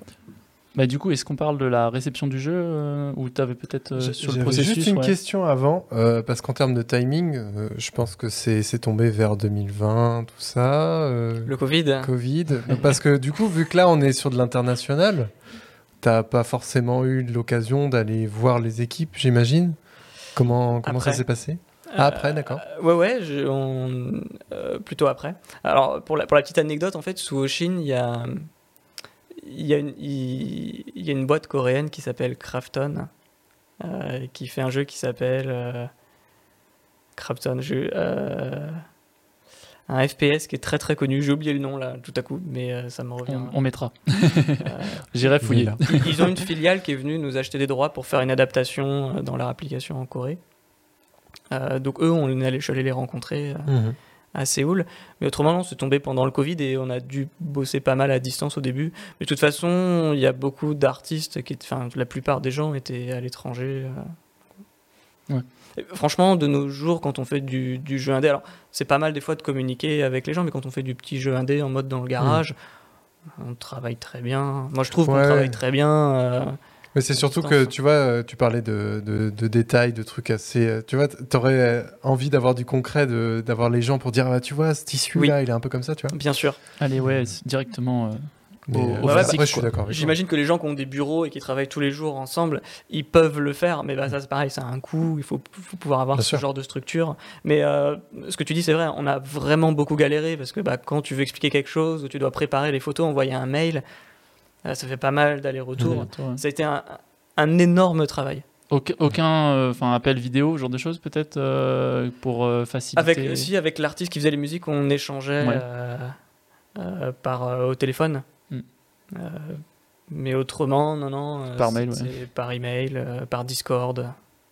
Bah, du coup, est-ce qu'on parle de la réception du jeu euh, ou tu avais peut-être euh, J- sur le J'avais processus juste une ouais. question avant, euh, parce qu'en termes de timing, euh, je pense que c'est c'est tombé vers deux mille vingt, tout ça, euh, Le Covid. Covid. Parce que du coup, vu que là, on est sur de l'international, t'as pas forcément eu l'occasion d'aller voir les équipes, j'imagine. Comment, comment ça Après. s'est passé? Ah, après, d'accord. Euh, ouais, ouais, je- on- euh, plutôt après. Alors, pour la, pour la petite anecdote, en fait, sous Oshin, il y a, il y, a une- il, il y a une boîte coréenne qui s'appelle Krafton, euh, qui fait un jeu qui s'appelle euh, Krafton, jeu, euh, un F P S qui est très très connu. J'ai oublié le nom là, tout à coup, mais euh, ça me revient. On, on mettra. Euh, J'irai Il est fouiller. là. ils, ils ont une filiale qui est venue nous acheter des droits pour faire une adaptation euh, dans leur application en Corée. Euh, donc eux, on est allé, je suis allé les rencontrer euh, Mhm. à Séoul. Mais autrement, non, c'est tombé pendant le Covid et on a dû bosser pas mal à distance au début. Mais de toute façon, il y a beaucoup d'artistes, qui, enfin, la plupart des gens étaient à l'étranger. euh. Ouais. Et franchement, de nos jours, quand on fait du, du jeu indé, alors c'est pas mal des fois de communiquer avec les gens, mais quand on fait du petit jeu indé en mode dans le garage, on travaille très bien. Moi, je trouve qu'on Ouais, travaille ouais. très bien. euh, Mais c'est surtout Je que, pense. tu vois, tu parlais de, de, de détails, de trucs assez... Tu vois, t'aurais envie d'avoir du concret, de, d'avoir les gens pour dire, ah, tu vois, ce tissu-là, Oui. il est un peu comme ça, tu vois. Bien sûr. Allez, ouais, c'est directement euh, Mais, au, euh, au ouais, physique, après, je suis quoi. d'accord avec toi. J'imagine que les gens qui ont des bureaux et qui travaillent tous les jours ensemble, ils peuvent le faire, mais bah, ça c'est pareil, ça a un coût, il faut, faut pouvoir avoir Bien ce sûr. genre de structure. Mais euh, ce que tu dis, c'est vrai, on a vraiment beaucoup galéré parce que bah, quand tu veux expliquer quelque chose ou tu dois préparer les photos, envoyer un mail, euh, ça fait pas mal d'allers-retours. Ouais, toi, ouais. Ça a été un, un énorme travail. Aucun, aucun euh, enfin, appel vidéo, ce genre de choses peut-être euh, pour euh, faciliter. Avec, aussi, avec l'artiste qui faisait les musiques, on échangeait Ouais. euh, euh, par, euh, au téléphone. Mm. Euh, mais autrement, non, non. euh, Par mail, c'est- ouais. c'est par email, euh, par Discord.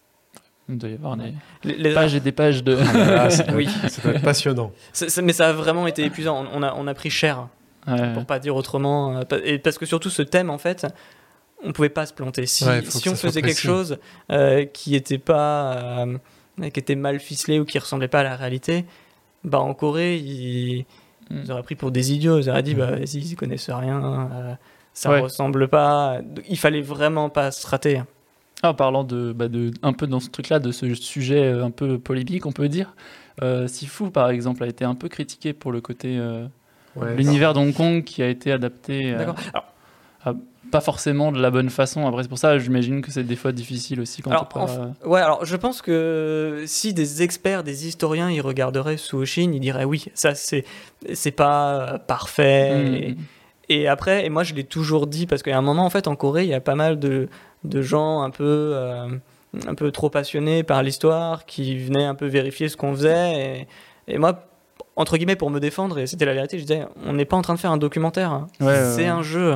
Il doit y avoir des Les, les- pages et des pages de. Ah, ça doit Oui. être- ça doit être passionnant. C'est- c'est- mais ça a vraiment été épuisant. On, on a, on a pris cher, Ouais. pour pas dire autrement. euh, pa- Et parce que surtout, ce thème, en fait, on pouvait pas se planter. Si, Ouais, faut si que on ça soit faisait quelque précis. chose euh, qui était pas, euh, qui était mal ficelé ou qui ressemblait pas à la réalité, bah en Corée, ils, Mm. ils auraient pris pour des idiots. Ils auraient dit, Mm. bah vas-y, ils connaissent rien, euh, ça Ouais. ressemble pas. Il fallait vraiment pas se rater. Ah, en parlant de, bah, de, un peu dans ce truc-là, de ce sujet euh, un peu polémique, on peut dire, euh, Sifu, par exemple, a été un peu critiqué pour le côté euh, Ouais, l'univers d'Hong Kong qui a été adapté euh, D'accord. Alors, pas forcément de la bonne façon. Après, c'est pour ça, j'imagine que c'est des fois difficile aussi quand Alors, t'as pas... en f- ouais, alors je pense que si des experts, des historiens, ils regarderaient Suoshin, ils diraient oui, ça c'est c'est pas euh, parfait. Mm. Et, et après, et moi je l'ai toujours dit parce qu'à un moment en fait en Corée, il y a pas mal de, de gens un peu euh, un peu trop passionnés par l'histoire qui venaient un peu vérifier ce qu'on faisait. Et, et moi, entre guillemets, pour me défendre, et c'était la vérité, je disais, on n'est pas en train de faire un documentaire, hein. Ouais, ouais, c'est ouais. un jeu.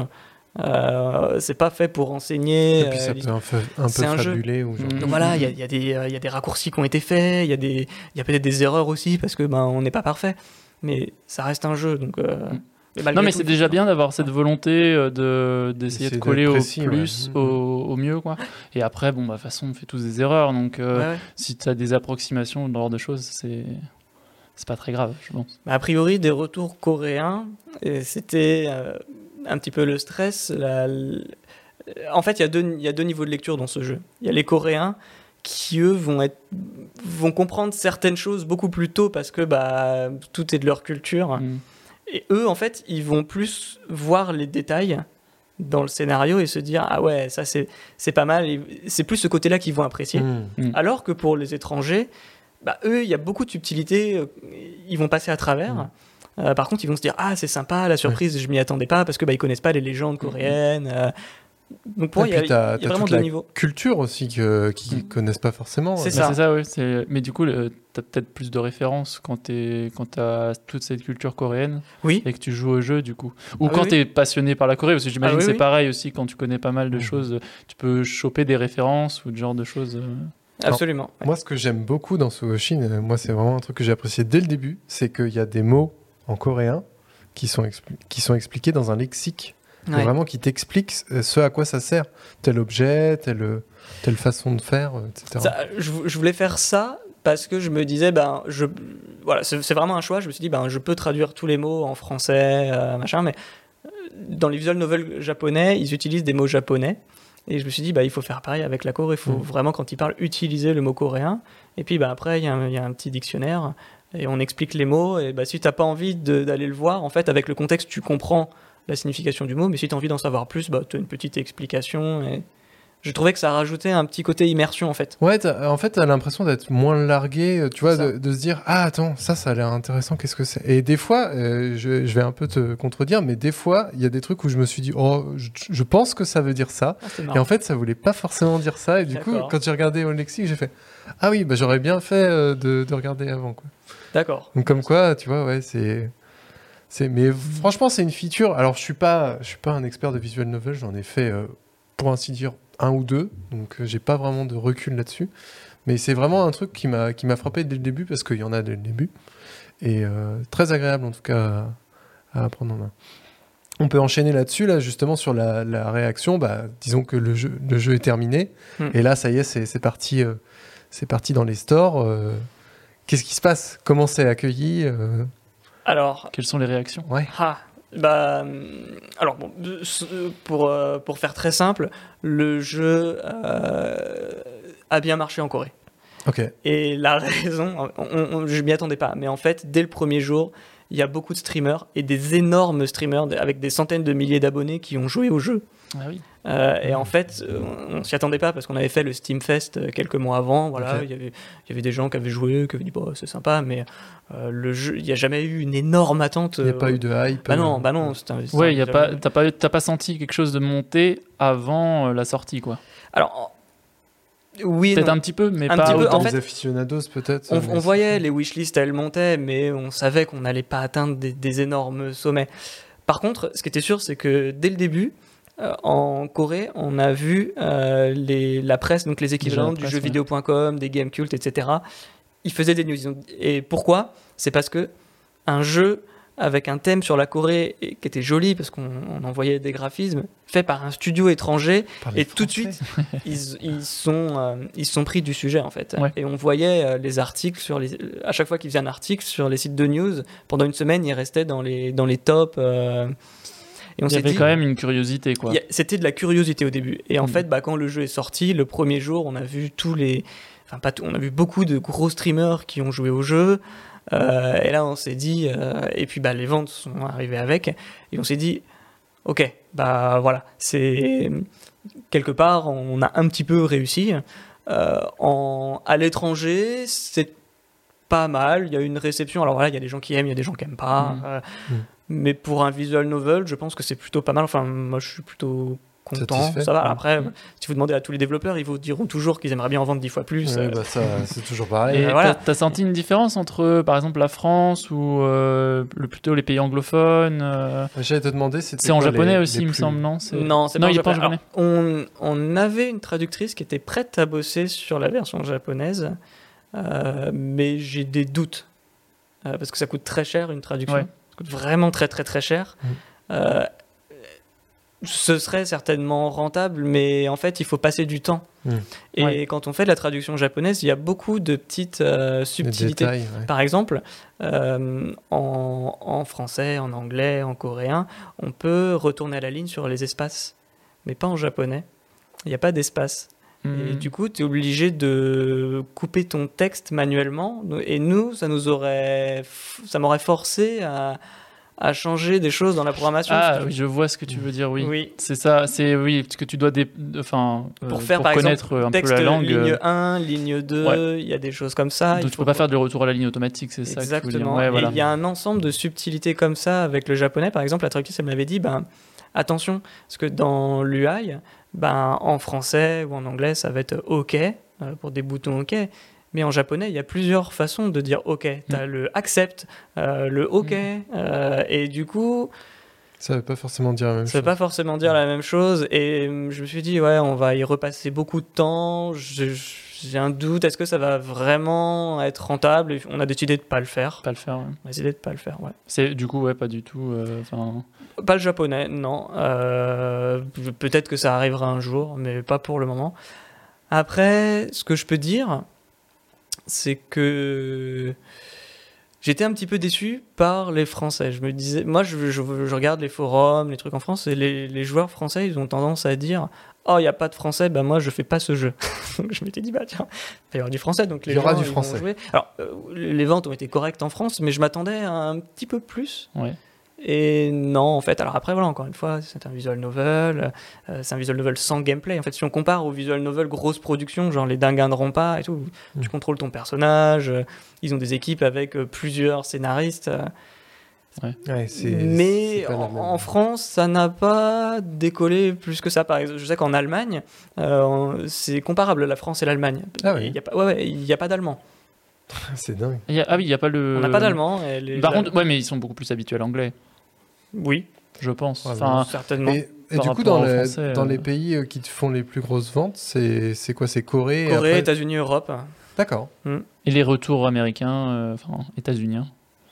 Euh, c'est pas fait pour enseigner. Et puis euh, ça peut un peu, un peu c'est un jeu. fabuler. Ou genre... Mm. donc voilà, il y a, il y a des, euh, il y a des raccourcis qui ont été faits, il y a, des, il y a peut-être des erreurs aussi parce que ben, on n'est pas parfait. Mais ça reste un jeu. Donc, euh, Mm. mais malgré Non, mais tout, c'est il déjà faut- bien d'avoir cette volonté euh, de, d'essayer de Essayer coller d'être au précis, plus, ouais. au, au mieux. Quoi. Et après, bon, bah, de toute façon, on fait tous des erreurs. Donc, euh, Ouais, ouais. si tu as des approximations, ce genre de choses, c'est, c'est pas très grave, je pense. Mais a priori, des retours coréens, et c'était euh, un petit peu le stress. la- l- En fait, il y, a deux- il y a deux niveaux de lecture dans ce jeu. Il y a les Coréens qui, eux, vont, être, vont comprendre certaines choses beaucoup plus tôt parce que bah, tout est de leur culture. Mm. Et eux, en fait, ils vont plus voir les détails dans le scénario et se dire ah ouais, ça c'est c'est pas mal. Et c'est plus ce côté-là qu'ils vont apprécier. Mm. Alors que pour les étrangers, bah, eux, il y a beaucoup de subtilités. euh, Ils vont passer à travers. Mm. Euh, par contre, ils vont se dire ah c'est sympa, la surprise, je m'y attendais pas parce que bah, ils connaissent pas les légendes coréennes. euh. Donc pour moi, Et il y a, puis t'as- il y t'as a vraiment toute deux la niveaux. culture aussi que, qu'ils Mm. connaissent pas forcément. C'est Bah, ça. c'est ça, oui. C'est... Mais du coup, tu as peut-être plus de références quand tu as toute cette culture coréenne Oui. et que tu joues au jeu, du coup. Ou Ah quand oui, tu es passionné par la Corée, parce que j'imagine Ah oui, que c'est oui. pareil aussi, quand tu connais pas mal de Mhm. choses, tu peux choper des références ou ce genre de choses. euh. Absolument. Ouais. Moi, ce que j'aime beaucoup dans Suoshin, euh, moi, c'est vraiment un truc que j'ai apprécié dès le début, c'est qu'il y a des mots en coréen qui sont, expli- qui sont expliqués dans un lexique. Et Ouais. vraiment qui t'explique euh, ce à quoi ça sert. Tel objet, telle, telle façon de faire, euh, et cetera. Ça, je, vou- je voulais faire ça parce que je me disais, ben, je, voilà, c'est c'est vraiment un choix. Je me suis dit, ben, je peux traduire tous les mots en français, euh, machin, mais euh, dans les visual novels japonais, ils utilisent des mots japonais. Et je me suis dit, bah, il faut faire pareil avec la Corée. Il faut Mm. vraiment, quand ils parlent, utiliser le mot coréen. Et puis bah, après, il y, a un- il y a un petit dictionnaire et on explique les mots. Et bah, si tu n'as pas envie de- d'aller le voir, en fait, avec le contexte, tu comprends la signification du mot. Mais si tu as envie d'en savoir plus, bah, tu as une petite explication. Et je trouvais que ça rajoutait un petit côté immersion, en fait. Ouais, t'as- en fait, t'as l'impression d'être moins largué, euh, tu vois, C'est ça. de, de se dire ah attends, ça, ça a l'air intéressant, qu'est-ce que c'est. Et des fois, euh, je, je vais un peu te contredire, mais des fois, il y a des trucs où je me suis dit oh, je, je pense que ça veut dire ça, Ah, c'est et marrant. en fait, ça voulait pas forcément dire ça. Et du coup, D'accord. quand j'ai regardé au lexique, j'ai fait ah oui, bah j'aurais bien fait euh, de, de regarder avant, quoi. D'accord. Donc comme quoi, tu vois, ouais, c'est, c'est, mais franchement, c'est une feature. Alors, je suis pas, je suis pas un expert de visual novel, j'en ai fait, euh, pour ainsi dire, un ou deux, donc euh, j'ai pas vraiment de recul là-dessus. Mais c'est vraiment un truc qui m'a, qui m'a frappé dès le début parce qu'il y en a dès le début et euh, très agréable en tout cas à, à prendre en main. On peut enchaîner là-dessus, là justement sur la, la réaction. Bah, disons que le jeu, le jeu est terminé Hmm. et là, ça y est, c'est, c'est parti, euh, c'est parti dans les stores. euh, Qu'est-ce qui se passe? Comment c'est accueilli? euh, Alors, Quelles sont les réactions? Ouais. ah, bah, hum, Alors, bon, pour, euh, pour faire très simple, le jeu euh, a bien marché en Corée. Ok. Et la raison, on, on, je m'y attendais pas, mais en fait, dès le premier jour, il y a beaucoup de streamers et des énormes streamers avec des centaines de milliers d'abonnés qui ont joué au jeu. Ah oui. Euh, et en fait, on, on s'y attendait pas parce qu'on avait fait le Steam Fest quelques mois avant. Voilà, Okay. il y avait, il y avait des gens qui avaient joué, qui avaient dit bon, c'est sympa, mais euh, le jeu, il n'y a jamais eu une énorme attente. Il n'y a euh, pas eu de hype. Bah non, euh, bah non. C'est un, c'est Ouais, un- y a pas, t'as pas, t'as pas senti quelque chose de monter avant euh, la sortie, quoi. Alors, oui, et Peut-être non. un petit peu, mais Un pas petit peu, autant. en les fait, aficionados peut-être. On, mais on c'est- voyait les wishlists, elles montaient, mais on savait qu'on n'allait pas atteindre des, des énormes sommets. Par contre, ce qui était sûr, c'est que dès le début, euh, en Corée, on a vu euh, les, la presse, donc les équivalents la du presse, jeuxvideo point com, des Gamecult, et cetera. Ils faisaient des news. Ils ont- Et pourquoi ? C'est parce que un jeu avec un thème sur la Corée et qui était joli, parce qu'on on envoyait des graphismes, fait par un studio étranger, Par les et tout de Français. suite, ils, ils, sont, euh, ils se sont pris du sujet en fait. Ouais. Et on voyait euh, les articles, sur les, à chaque fois qu'ils faisaient un article sur les sites de news, pendant une semaine, ils restaient dans les, dans les tops. euh, et on Il y s'est avait dit, quand même une curiosité, quoi. il y a- c'était de la curiosité au début. Et en Mm. fait, bah, quand le jeu est sorti, le premier jour, on a vu tous les. Enfin, pas tout, on a vu beaucoup de gros streamers qui ont joué au jeu. Euh, et là, on s'est dit. euh, et puis, bah, les ventes sont arrivées avec. Et on s'est dit, ok, bah voilà, c'est. Quelque part, on a un petit peu réussi. Euh, en, à l'étranger, c'est pas mal. Il y a une réception. Alors voilà, il y a des gens qui aiment, il y a des gens qui aiment pas. Mm. Euh, Mm. Mais pour un visual novel, je pense que c'est plutôt pas mal. Enfin, moi, je suis plutôt content. Satisfait. Ça va. Mm. Après, Mm. si vous demandez à tous les développeurs, ils vous diront toujours qu'ils aimeraient bien en vendre dix fois plus. Ouais, Euh, bah ça, c'est toujours pareil. Et Euh, voilà. t'as, t'as senti une différence entre, par exemple, la France ou euh, le, plutôt les pays anglophones euh, J'allais te demander, c'était C'est en quoi japonais les- aussi, les il me plus- semble, non c'est... Non, c'est Non, pas, il en est pas en japonais. japonais. Alors, on, on avait une traductrice qui était prête à bosser sur la version japonaise, euh, mais j'ai des doutes. Euh, parce que ça coûte très cher une traduction. Ouais. Ça coûte vraiment très très très cher. Mm. Euh, ce serait certainement rentable, mais en fait, il faut passer du temps. Mm. Et Ouais. quand on fait de la traduction japonaise, il y a beaucoup de petites euh, les subtilités. détails, ouais. Par exemple, euh, en, en français, en anglais, en coréen, on peut retourner à la ligne sur les espaces, mais pas en japonais. Il n'y a pas d'espace. Et Mm. du coup, tu es obligé de couper ton texte manuellement. Et nous, ça nous aurait, ça m'aurait forcé à, à changer des choses dans la programmation. Ah, Parce que oui, je vois ce que tu veux dire, oui. oui. C'est ça, c'est oui, parce que tu dois dé... enfin, euh, Pour faire, par connaître exemple, un peu texte la langue. ligne euh, un, ligne deux, il y a des choses comme ça. donc il tu faut peux pas faire de retour à la ligne automatique, c'est ça que tu veux dire. Exactement. Ouais, Et voilà. il y a un ensemble de subtilités comme ça avec le japonais. Par exemple, la traductrice, elle m'avait dit, ben, attention, parce que dans l'U I, ben, en français ou en anglais, ça va être OK, euh, pour des boutons OK. Mais en japonais, il y a plusieurs façons de dire OK. Tu as le accept, euh, le OK, Mm. euh, et du coup, Ça veut pas forcément dire la même ça veut chose. pas forcément dire la même chose. Et hum, je me suis dit, ouais, on va y repasser beaucoup de temps. Je- J'ai un doute, est-ce que ça va vraiment être rentable? Et on a décidé de pas le faire. Pas le faire. Ouais. On a décidé de pas le faire, ouais. C'est du coup ouais, pas du tout. euh, Enfin, Pas le japonais, non. Euh, peut-être que ça arrivera un jour, mais pas pour le moment. Après, ce que je peux dire, c'est que j'étais un petit peu déçu par les Français. Je me disais, moi, je, je- je regarde les forums, les trucs en France, et les, les joueurs français, ils ont tendance à dire, oh, il n'y a pas de français, ben moi, je fais pas ce jeu. Donc je m'étais dit, bah tiens, il va y avoir du français, donc les Il y aura gens, du ils vont français. jouer. Alors, euh, les ventes ont été correctes en France, mais je m'attendais à un petit peu plus. ouais. Et non, en fait, alors après, voilà, encore une fois, c'est un visual novel, euh, c'est un visual novel sans gameplay. En fait, si on compare au visual novel grosse production, genre les dinguinderont pas et tout, Mm. tu contrôles ton personnage, euh, ils ont des équipes avec euh, plusieurs scénaristes. euh, Ouais, c'est- mais c'est pas la en, même. en France, ça n'a pas décollé plus que ça. Par exemple, je sais qu'en Allemagne, euh, c'est comparable, la France et l'Allemagne. Ah oui. Il n'y a pas, ouais, ouais, il y a pas d'allemand. C'est dingue. Il y a- Ah oui, il y a pas le. On n'a pas d'allemand. et les- Par contre, ouais, mais ils sont beaucoup plus habitués à l'anglais, oui, je pense. Ouais, Enfin, certainement. Et, et par du coup, rapport dans, au les, français, dans euh, les pays euh, qui te font les plus grosses ventes, c'est c'est quoi? C'est Corée et Corée, après- États-Unis, Europe. D'accord. et les retours américains, euh, enfin états-uniens.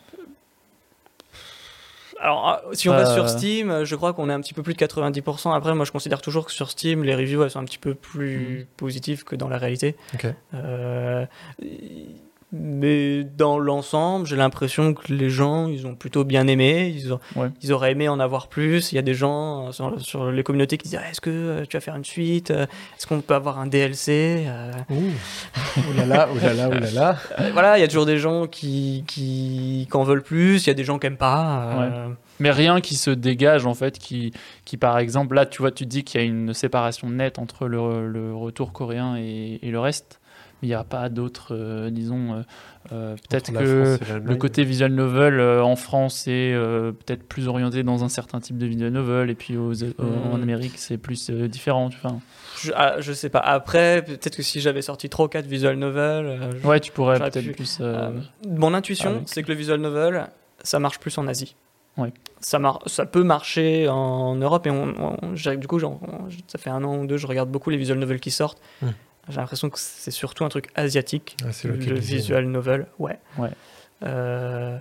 Alors, euh, si on Euh, va sur Steam, euh, je crois qu'on est un petit peu plus de quatre-vingt-dix pour cent. Après, moi, je considère toujours que sur Steam, les reviews elles sont un petit peu plus Mhm. positives que dans la réalité. Ok. Euh, Mais dans l'ensemble, j'ai l'impression que les gens, ils ont plutôt bien aimé. Ils, ont, Ouais. ils auraient aimé en avoir plus. Il y a des gens euh, sur, sur les communautés qui disent ah, est-ce que euh, tu vas faire une suite euh, Est-ce qu'on peut avoir un D L C euh, Ouh. Ouh là là, ouh là là, ouh là là. euh, Voilà, il y a toujours des gens qui, qui, qui en veulent plus. Il y a des gens qui n'aiment pas. euh, Mais rien qui se dégage, en fait, qui, qui par exemple, là, tu vois, tu te dis qu'il y a une séparation nette entre le, le retour coréen et, et le reste. Mais il n'y a pas d'autres, euh, disons, euh, euh, peut-être Entre la que France et l'Allemagne. le côté visual novel euh, en France est euh, peut-être plus orienté dans un certain type de visual novel, et puis aux, euh, Mm. en Amérique, c'est plus euh, différent. Tu vois. je, ah, je sais pas. Après, peut-être que si j'avais sorti trois ou quatre visual novels. euh, je- Ouais, tu pourrais J'aurais peut-être pu. plus... euh, Euh, mon intuition, avec- c'est que le visual novel, ça marche plus en Asie. Ouais. Ça, mar- ça peut marcher en Europe, et on, on- je dirais que du coup, genre, on- ça fait un an ou deux, je regarde beaucoup les visual novels qui sortent. Mm. J'ai l'impression que c'est surtout un truc asiatique, Ah, c'est le, localisé. visual novel. Ouais. Ouais. Euh,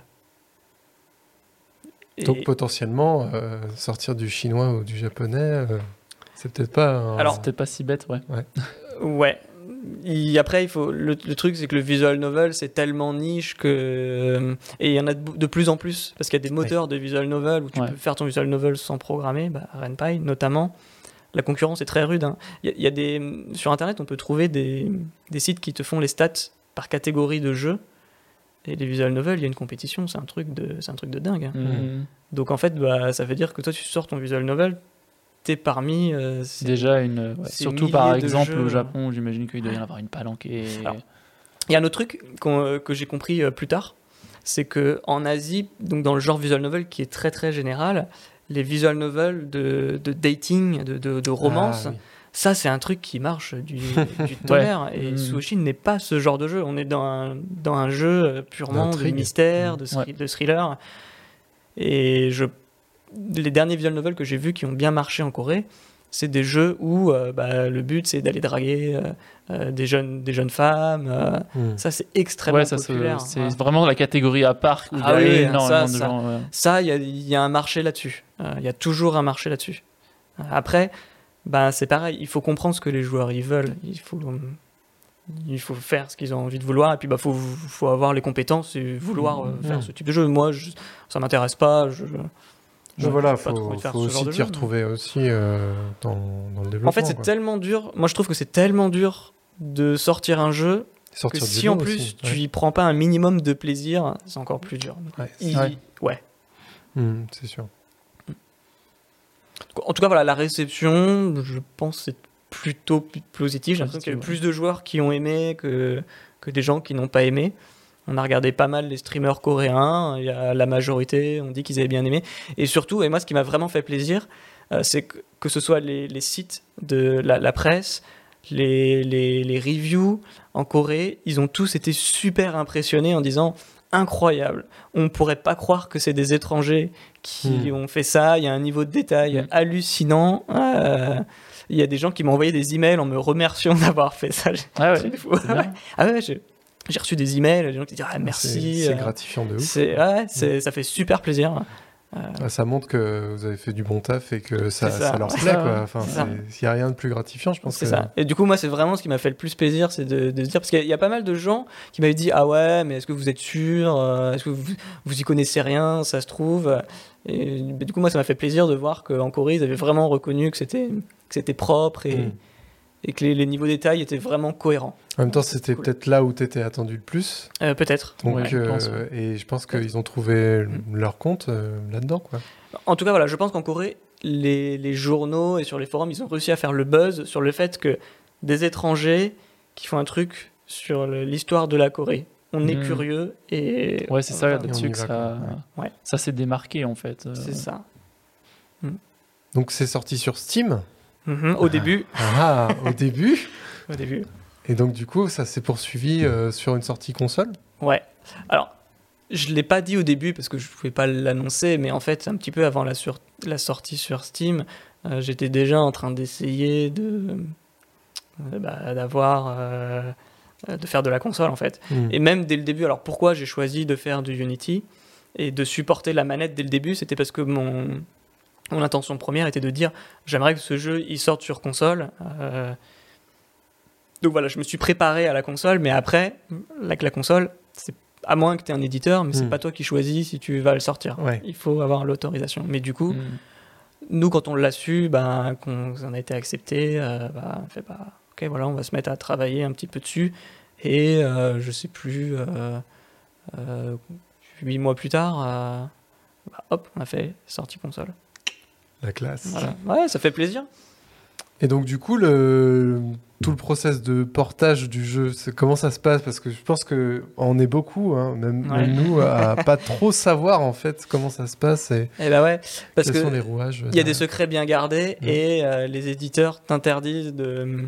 et- Donc potentiellement, euh, sortir du chinois ou du japonais, euh, c'est peut-être pas un... Alors, C'était pas si bête, ouais. Ouais. Il- après, il faut, le, le truc, c'est que le visual novel, c'est tellement niche que. Et il y en a de, de plus en plus, parce qu'il y a des moteurs de visual novel où tu Ouais. peux faire ton visual novel sans programmer, bah, Ren'Py notamment. La concurrence est très rude. hein. Il y a, il y a des, sur Internet, on peut trouver des, des sites qui te font les stats par catégorie de jeu. Et les visual novels, il y a une compétition, c'est un truc de, c'est un truc de dingue. hein. Mhm. Donc en fait, bah, ça veut dire que toi, tu sors ton visual novel, t'es parmi. euh, C'est déjà une... ouais. c'est Surtout milliers par de exemple jeux. au Japon, où j'imagine qu'il doit y en avoir une palanquée. Alors, Il y a un autre truc qu'on- euh, que j'ai compris euh, plus tard, c'est que en Asie, donc dans le genre visual novel qui est très très général, les visual novels de, de dating, de, de, de romance, Ah, oui. ça c'est un truc qui marche du, du tonnerre. Et Mm. Sushi n'est pas ce genre de jeu. On est dans un, dans un jeu euh, purement de D'intrigue. mystère, Mm. de, thri- Ouais. de thriller. Et je, les derniers visual novels que j'ai vus qui ont bien marché en Corée, c'est des jeux où euh, bah, le but c'est d'aller draguer euh, euh, des, jeunes, des jeunes femmes. euh, Hmm. ça, c'est extrêmement Ouais, ça, c'est populaire. c'est Ouais. vraiment la catégorie à part où Ah il y a oui, énormément ça, de ça. gens. ouais. Ça, il y a, il y a un marché là-dessus. Euh, Il y a toujours un marché là-dessus. Euh, Après, ben, c'est pareil. Il faut comprendre ce que les joueurs ils veulent. Il faut, euh, il faut faire ce qu'ils ont envie de vouloir. Et puis, il bah, faut, faut avoir les compétences et vouloir euh, Mmh. faire ce type de jeu. Moi, je, ça m'intéresse pas. Je, je, Donc voilà, j'ai pas trop envie faut, de faire faut ce genre aussi de t'y jeu, retrouver aussi euh, dans, dans le développement. En fait, c'est quoi. tellement dur. Moi, je trouve que c'est tellement dur de sortir un jeu que Sortir du si lot en plus aussi, tu ouais. y prends pas un minimum de plaisir, c'est encore plus dur. Ouais. Il- Ouais. ouais. Hmm, c'est sûr. En tout cas, voilà, la réception, je pense, c'est plutôt p- positif. J'ai l'impression qu'il y a eu Positif, plus de joueurs qui ont aimé que, que des gens qui n'ont pas aimé. On a regardé pas mal les streamers coréens. Il y a la majorité, on dit qu'ils avaient bien aimé. Et surtout, et moi, ce qui m'a vraiment fait plaisir, euh, c'est que, que ce soit les, les sites de la, la presse, les, les, les reviews en Corée, ils ont tous été super impressionnés en disant incroyable. On ne pourrait pas croire que c'est des étrangers qui Hmm. ont fait ça. Il y a un niveau de détail Hmm. hallucinant. Euh, il y a des gens qui m'ont envoyé des emails en me remerciant d'avoir fait ça. Ah ouais, C'est fou. c'est bien. Ah ouais, j'ai j'ai reçu des emails, des gens qui disent ah, merci. C'est c'est euh, gratifiant de ouf. c'est- ouais, c'est- ça fait super plaisir. Ah, ça montre que vous avez fait du bon taf et que ça, C'est ça. ça leur C'est plaît. ça, Quoi. Enfin, c'est ça. c'est- s'il n'y a rien de plus gratifiant, je pense C'est que... ça. Et du coup, moi, c'est vraiment ce qui m'a fait le plus plaisir, c'est de, de se dire, parce qu'il y, a- il y a pas mal de gens qui m'avaient dit, ah ouais, mais est-ce que vous êtes sûr euh, Est-ce que vous, vous y connaissez rien Ça se trouve. Et bah, du coup, moi, ça m'a fait plaisir de voir qu'en Corée, ils avaient vraiment reconnu que c'était que c'était propre et, Mm. et que les, les niveaux détails étaient vraiment cohérents. En même temps, c'était Cool. peut-être là où tu étais attendu le plus. Euh, Peut-être. Donc, Ouais, je euh, pense, ouais. Et je pense qu'ils ont trouvé leur compte euh, là-dedans. Quoi. En tout cas, voilà, je pense qu'en Corée, les, les journaux et sur les forums, ils ont réussi à faire le buzz sur le fait que des étrangers qui font un truc sur le- l'histoire de la Corée. On est Mm. curieux et. Ouais, c'est ça Enfin, Et on là-dessus y que va, ça, quoi. Ouais. ça s'est démarqué en fait. Euh, C'est ça. Donc, c'est sorti sur Steam. Mhm, au début. Ah, au début. Au début. Et donc, du coup, ça s'est poursuivi euh, sur une sortie console. Ouais. Alors, je l'ai pas dit au début parce que je pouvais pas l'annoncer, mais en fait, un petit peu avant la, sur- la sortie sur Steam, euh, j'étais déjà en train d'essayer de euh, bah, d'avoir euh, de faire de la console en fait. Hmm. Et même dès le début, alors pourquoi j'ai choisi de faire du Unity et de supporter la manette dès le début, c'était parce que mon mon intention première était de dire j'aimerais que ce jeu il sorte sur console. Euh, donc voilà, je me suis préparé à la console, mais après, avec la console, c'est à moins que tu aies un éditeur, mais c'est Mm. pas toi qui choisis si tu vas le sortir. Ouais. Il faut avoir l'autorisation. Mais du coup, Mm. nous, quand on l'a su, ben, qu'on en a été accepté, euh, bah, on fait bah, ok, voilà, on va se mettre à travailler un petit peu dessus. Et euh, je sais plus, euh, euh, huit mois plus tard, euh, bah, hop, on a fait sortie console. La classe. Voilà. Ouais, ça fait plaisir. Et donc, du coup, le... tout le process de portage du jeu, c'est- comment ça se passe? Parce que je pense qu'on est beaucoup, hein, même, Ouais. même nous, à pas trop savoir en fait comment ça se passe et Et bah ouais, parce quels sont les que rouages. il y a euh, des secrets bien gardés Mhm. et euh, les éditeurs t'interdisent de,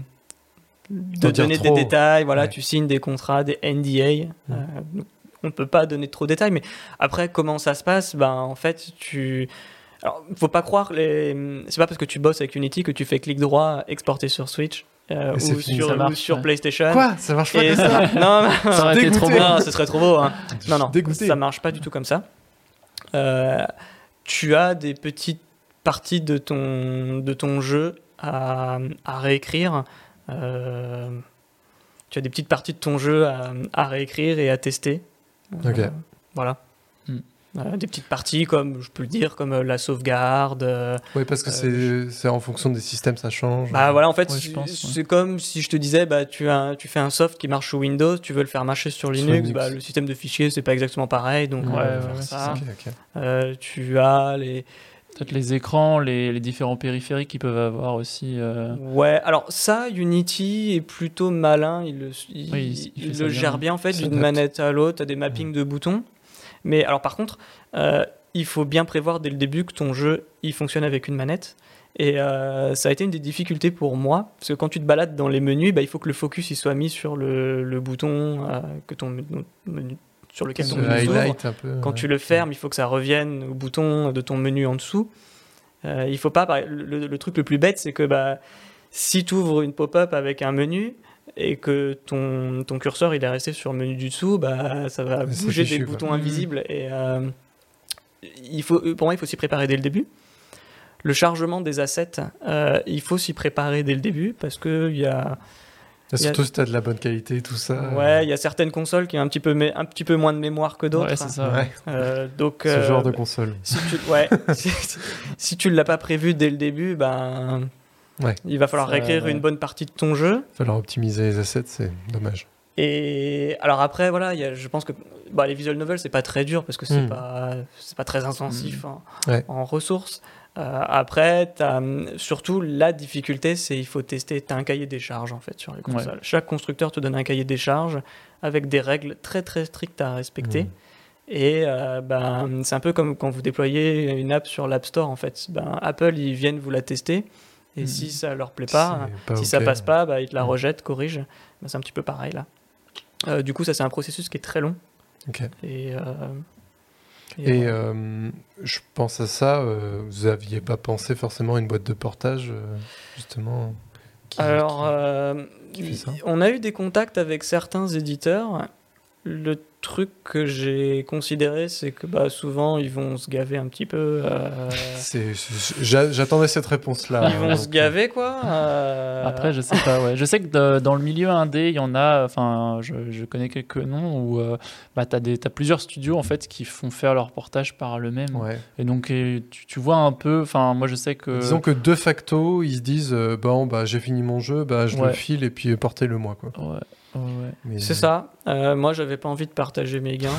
de D'en dire donner trop. des détails. Voilà, Ouais. tu signes des contrats, des N D A. Mhm. Euh, donc, on ne peut pas donner trop de détails, mais après, comment ça se passe? Ben, en fait, tu. Alors, faut pas croire, les... c'est pas parce que tu bosses avec Unity que tu fais clic droit, exporter sur Switch euh, Et c'est ou, fini, sur, ça marche, ou sur ouais. PlayStation. Quoi? Ça marche pas Et comme ça? non, non, Ça aurait été trop dégoûté. beau. non, ce serait trop beau. Hein. Je Non, suis non, dégoûté. ça marche pas du tout comme ça. Euh, tu as des petites parties de ton, de ton jeu à, à réécrire. Euh, tu as des petites parties de ton jeu à, à réécrire et à tester. Ok. Euh, voilà. Mm. Euh, des petites parties comme, je peux le dire, comme euh, la sauvegarde. euh, Oui, parce que Euh, c'est c'est en fonction des systèmes, ça change. Bah voilà, en fait, Ouais, je c'est pense, c'est comme si je te disais, bah tu as, tu fais un soft qui marche sur Windows, tu veux le faire marcher sur Linux, Linux. bah le système de fichiers c'est pas exactement pareil, donc on Ouais, va ouais, faire ouais, ça. Ok, ok. Euh, tu as les, Peut-être les écrans, les, les différents périphériques qu'ils peuvent avoir aussi. euh, ouais, alors ça, Unity est plutôt malin, il le, il, Oui, il il fait ça le bien. gère bien en fait Il d'une s'adapte. manette à l'autre, t'as des mappings de boutons. Mais alors par contre, euh, il faut bien prévoir dès le début que ton jeu il fonctionne avec une manette. Et euh, ça a été une des difficultés pour moi, parce que quand tu te balades dans les menus, bah, il faut que le focus il soit mis sur le, le bouton euh, que ton menu, sur lequel ton Ce menu s'ouvre. highlight un peu. Quand ouais. tu le fermes, il faut que ça revienne au bouton de ton menu en dessous. Euh, il faut pas, par- le, le truc le plus bête, c'est que bah, si tu ouvres une pop-up avec un menu et que ton, ton curseur il est resté sur le menu du dessous, bah, ça va C'est bouger fichu, des quoi. boutons Mhm. invisibles. Et euh, il faut, pour moi, il faut s'y préparer dès le début. Le chargement des assets, euh, il faut s'y préparer dès le début parce que il y a, Et surtout si t'as de la bonne qualité, tout ça. ouais, il y a certaines consoles qui ont un petit peu, mé- un petit peu moins de mémoire que d'autres. Ouais, c'est ça. Ouais, Euh, donc, ce euh, genre de console. si tu, ouais, si, si- si tu l'as pas prévu dès le début, ben, Ouais. il va falloir Ça, réécrire ouais. une bonne partie de ton jeu. Il va falloir optimiser les assets, c'est dommage. Et alors après, voilà, il y a- je pense que bah, les visual novels, c'est pas très dur parce que c'est Mm. pas, c'est pas très intensif en, Ouais. en ressources. Euh, après, t'as, hum, surtout la difficulté, c'est il faut tester. Tu as un cahier des charges en fait sur les consoles. Chaque constructeur te donne un cahier des charges avec des règles très très strictes à respecter. Mm. Et euh, ben, c'est un peu comme quand vous déployez une app sur l'App Store en fait. Ben, Apple, ils viennent vous la tester. Et Mhm. si ça leur plaît pas, C'est si ok. ça passe pas, bah, ils te la Mm. rejettent, corrigent. Ben, c'est un petit peu pareil là. Euh, du coup, ça c'est un processus qui est très long. Ok. Et, euh, Et voilà. euh, je pense à ça, euh, vous aviez pas pensé forcément à une boîte de portage, euh, justement qui- Alors, qui- euh, qui fait ça on a eu des contacts avec certains éditeurs. Le truc que j'ai considéré, c'est que bah, souvent ils vont se gaver un petit peu. euh, c'est- c'est- j'a- J'attendais cette réponse-là. Ils vont hein, se donc, gaver quoi. euh, Après, je sais pas. Ouais. Je sais que de- dans le milieu indé, il y en a. Enfin, je, je connais quelques noms où euh, bah, t'as des, t'as plusieurs studios en fait qui font faire leur portage par le même. ouais. Et donc, et tu, tu vois un peu. Enfin, moi, je sais que. Disons que de facto, ils se disent euh, bon, bah, j'ai fini mon jeu, bah, je le Ouais. file et puis euh, portez-le moi. Quoi. Ouais, ouais, ouais. Mais- C'est ça. Euh, moi, j'avais pas envie de partager mes gains.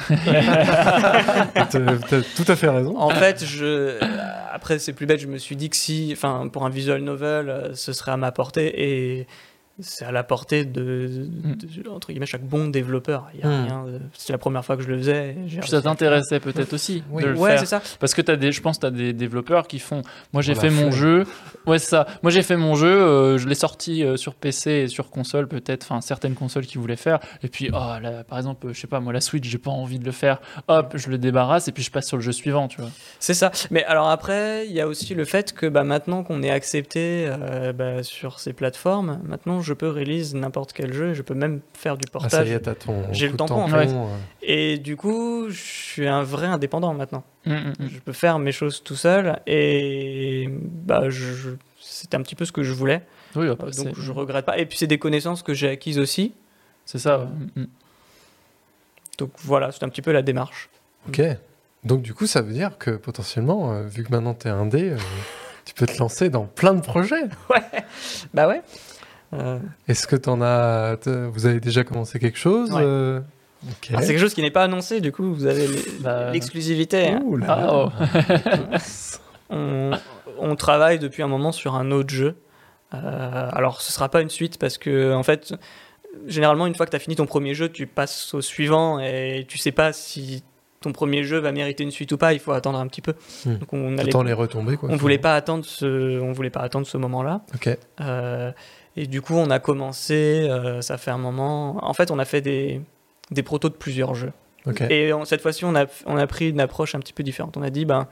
T'as t'as tout à fait raison. En fait, je... après, c'est plus bête. Je me suis dit que si, enfin, pour un visual novel, euh, ce serait à ma portée et c'est à la portée de, de- entre guillemets, chaque bon développeur. Il y a Mm. rien. de- C'est la première fois que je le faisais. et j'ai Puis réussi ça à le faire. t'intéressait peut-être aussi Oui. de le Ouais, faire. c'est ça. Parce que t'as des, je pense que tu as des développeurs qui font. Moi, j'ai On fait l'a mon fait. jeu. Ouais, c'est ça. Moi, j'ai fait mon jeu. euh, je l'ai sorti euh, sur P C et sur console, peut-être. Enfin, certaines consoles qui voulaient faire. Et puis, oh, là, par exemple, euh, je sais pas, moi, la Switch, j'ai pas envie de le faire. Hop, je le débarrasse et puis je passe sur le jeu suivant, tu vois. C'est ça. Mais alors après, il y a aussi le fait que bah, maintenant qu'on est accepté euh, bah, sur ces plateformes, maintenant je peux release n'importe quel jeu, et je peux même faire du Ah, ça portage. y est, t'as ton J'ai coup le de tampon, tampon, ouais. euh. Et du coup, je suis un vrai indépendant maintenant. Mm, mm, mm. Je peux faire mes choses tout seul et bah, je, je- c'était un petit peu ce que je voulais. Oui, Euh, après, Donc c'est- je regrette pas. Et puis c'est des connaissances que j'ai acquises aussi. c'est ça. ouais. Mm, mm. Donc voilà, c'est un petit peu la démarche. Ok. Donc du coup, ça veut dire que potentiellement, euh, vu que maintenant tu es indé, euh, tu peux te lancer dans plein de projets. Ouais, bah ouais. Euh... Est-ce que t'en as... T- vous avez déjà commencé quelque chose Ouais. euh... Ok. Alors, c'est quelque chose qui n'est pas annoncé, du coup, vous avez les- Bah, l'exclusivité. hein. Ouh là Ah, là. oh. On, on travaille depuis un moment sur un autre jeu. Euh, alors, ce sera pas une suite parce que, en fait, généralement, une fois que tu as fini ton premier jeu, tu passes au suivant et tu sais pas si ton premier jeu va mériter une suite ou pas. Il faut attendre un petit peu. Hmm. Donc, on allait, T'attends les retombées, quoi. on voulait pas attendre ce, on voulait pas attendre ce moment-là. Ok. Euh, et du coup, on a commencé. euh, ça fait un moment. En fait, on a fait des des protos de plusieurs jeux. Ok. Et on- cette fois-ci, on a, on a pris une approche un petit peu différente. On a dit, ben,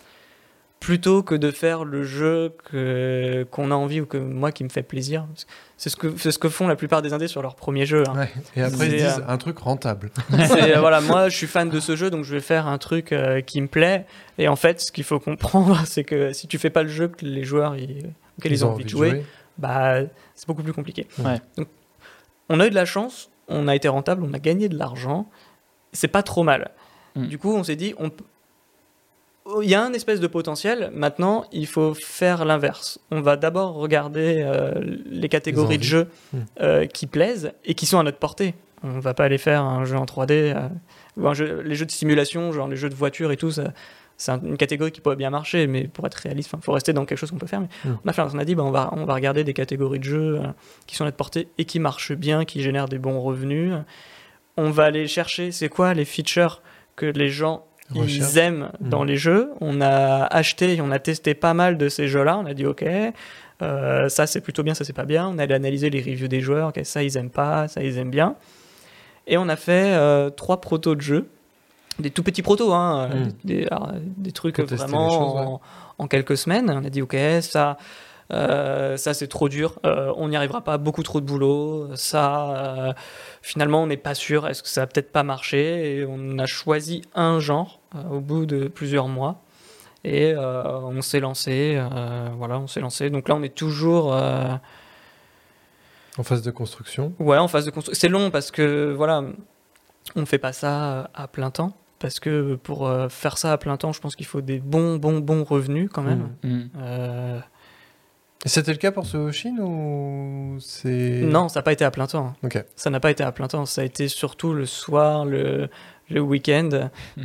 plutôt que de faire le jeu que, qu'on a envie ou que moi qui me fait plaisir, c'est ce que, c'est ce que font la plupart des indés sur leur premier jeu. hein. Ouais. Et après, ils C'est, disent euh, un truc rentable. C'est, euh, voilà, moi, je suis fan de ce jeu, donc je vais faire un truc euh, qui me plaît. Et en fait, ce qu'il faut comprendre, c'est que si tu fais pas le jeu que les joueurs ils, auxquels ils, ont envie de jouer, bah, c'est beaucoup plus compliqué. Ouais. Donc, on a eu de la chance, on a été rentable, on a gagné de l'argent. C'est pas trop mal. Mm. Du coup, on s'est dit, on p- il y a un espèce de potentiel. Maintenant, il faut faire l'inverse. On va d'abord regarder euh, les catégories de envies. jeux Mm. euh, qui plaisent et qui sont à notre portée. On va pas aller faire un jeu en trois D, euh, ou un jeu- les jeux de simulation, genre les jeux de voiture et tout. Ça, c'est un- une catégorie qui pourrait bien marcher, mais pour être réaliste, il faut rester dans quelque chose qu'on peut faire. Mais Mm. on a fait, on a dit, bah, on va, on va regarder des catégories de jeux euh, qui sont à notre portée et qui marchent bien, qui génèrent des bons revenus. On va aller chercher, c'est quoi les features que les gens Recherche. ils aiment Mm. dans les jeux. On a acheté et on a testé pas mal de ces jeux-là. On a dit, ok, euh, ça c'est plutôt bien, ça c'est pas bien. On allait analyser les reviews des joueurs. Ok, ça ils aiment pas, ça ils aiment bien. Et on a fait euh, trois protos de jeux. Des tout petits protos, hein, Mm. des, des- alors, des trucs Pour tester vraiment les choses, ouais. en, en quelques semaines. On a dit, ok, ça, euh, ça c'est trop dur, euh, on n'y arrivera pas, beaucoup trop de boulot, ça, euh, finalement on n'est pas sûr, est-ce que ça va peut-être pas marcher, et on a choisi un genre euh, au bout de plusieurs mois, et euh, on s'est lancé, euh, voilà, on s'est lancé, donc là on est toujours... euh, En phase de construction. Ouais, en phase de construction. C'est long parce que, voilà, on ne fait pas ça à plein temps. Parce que pour euh, faire ça à plein temps, je pense qu'il faut des bons, bons, bons revenus quand même. Mm. Mm. Euh, Et c'était le cas pour Suhoshin ou c'est... Non, ça n'a pas été à plein temps. Ok. Ça n'a pas été à plein temps. Ça a été surtout le soir, le, le week-end.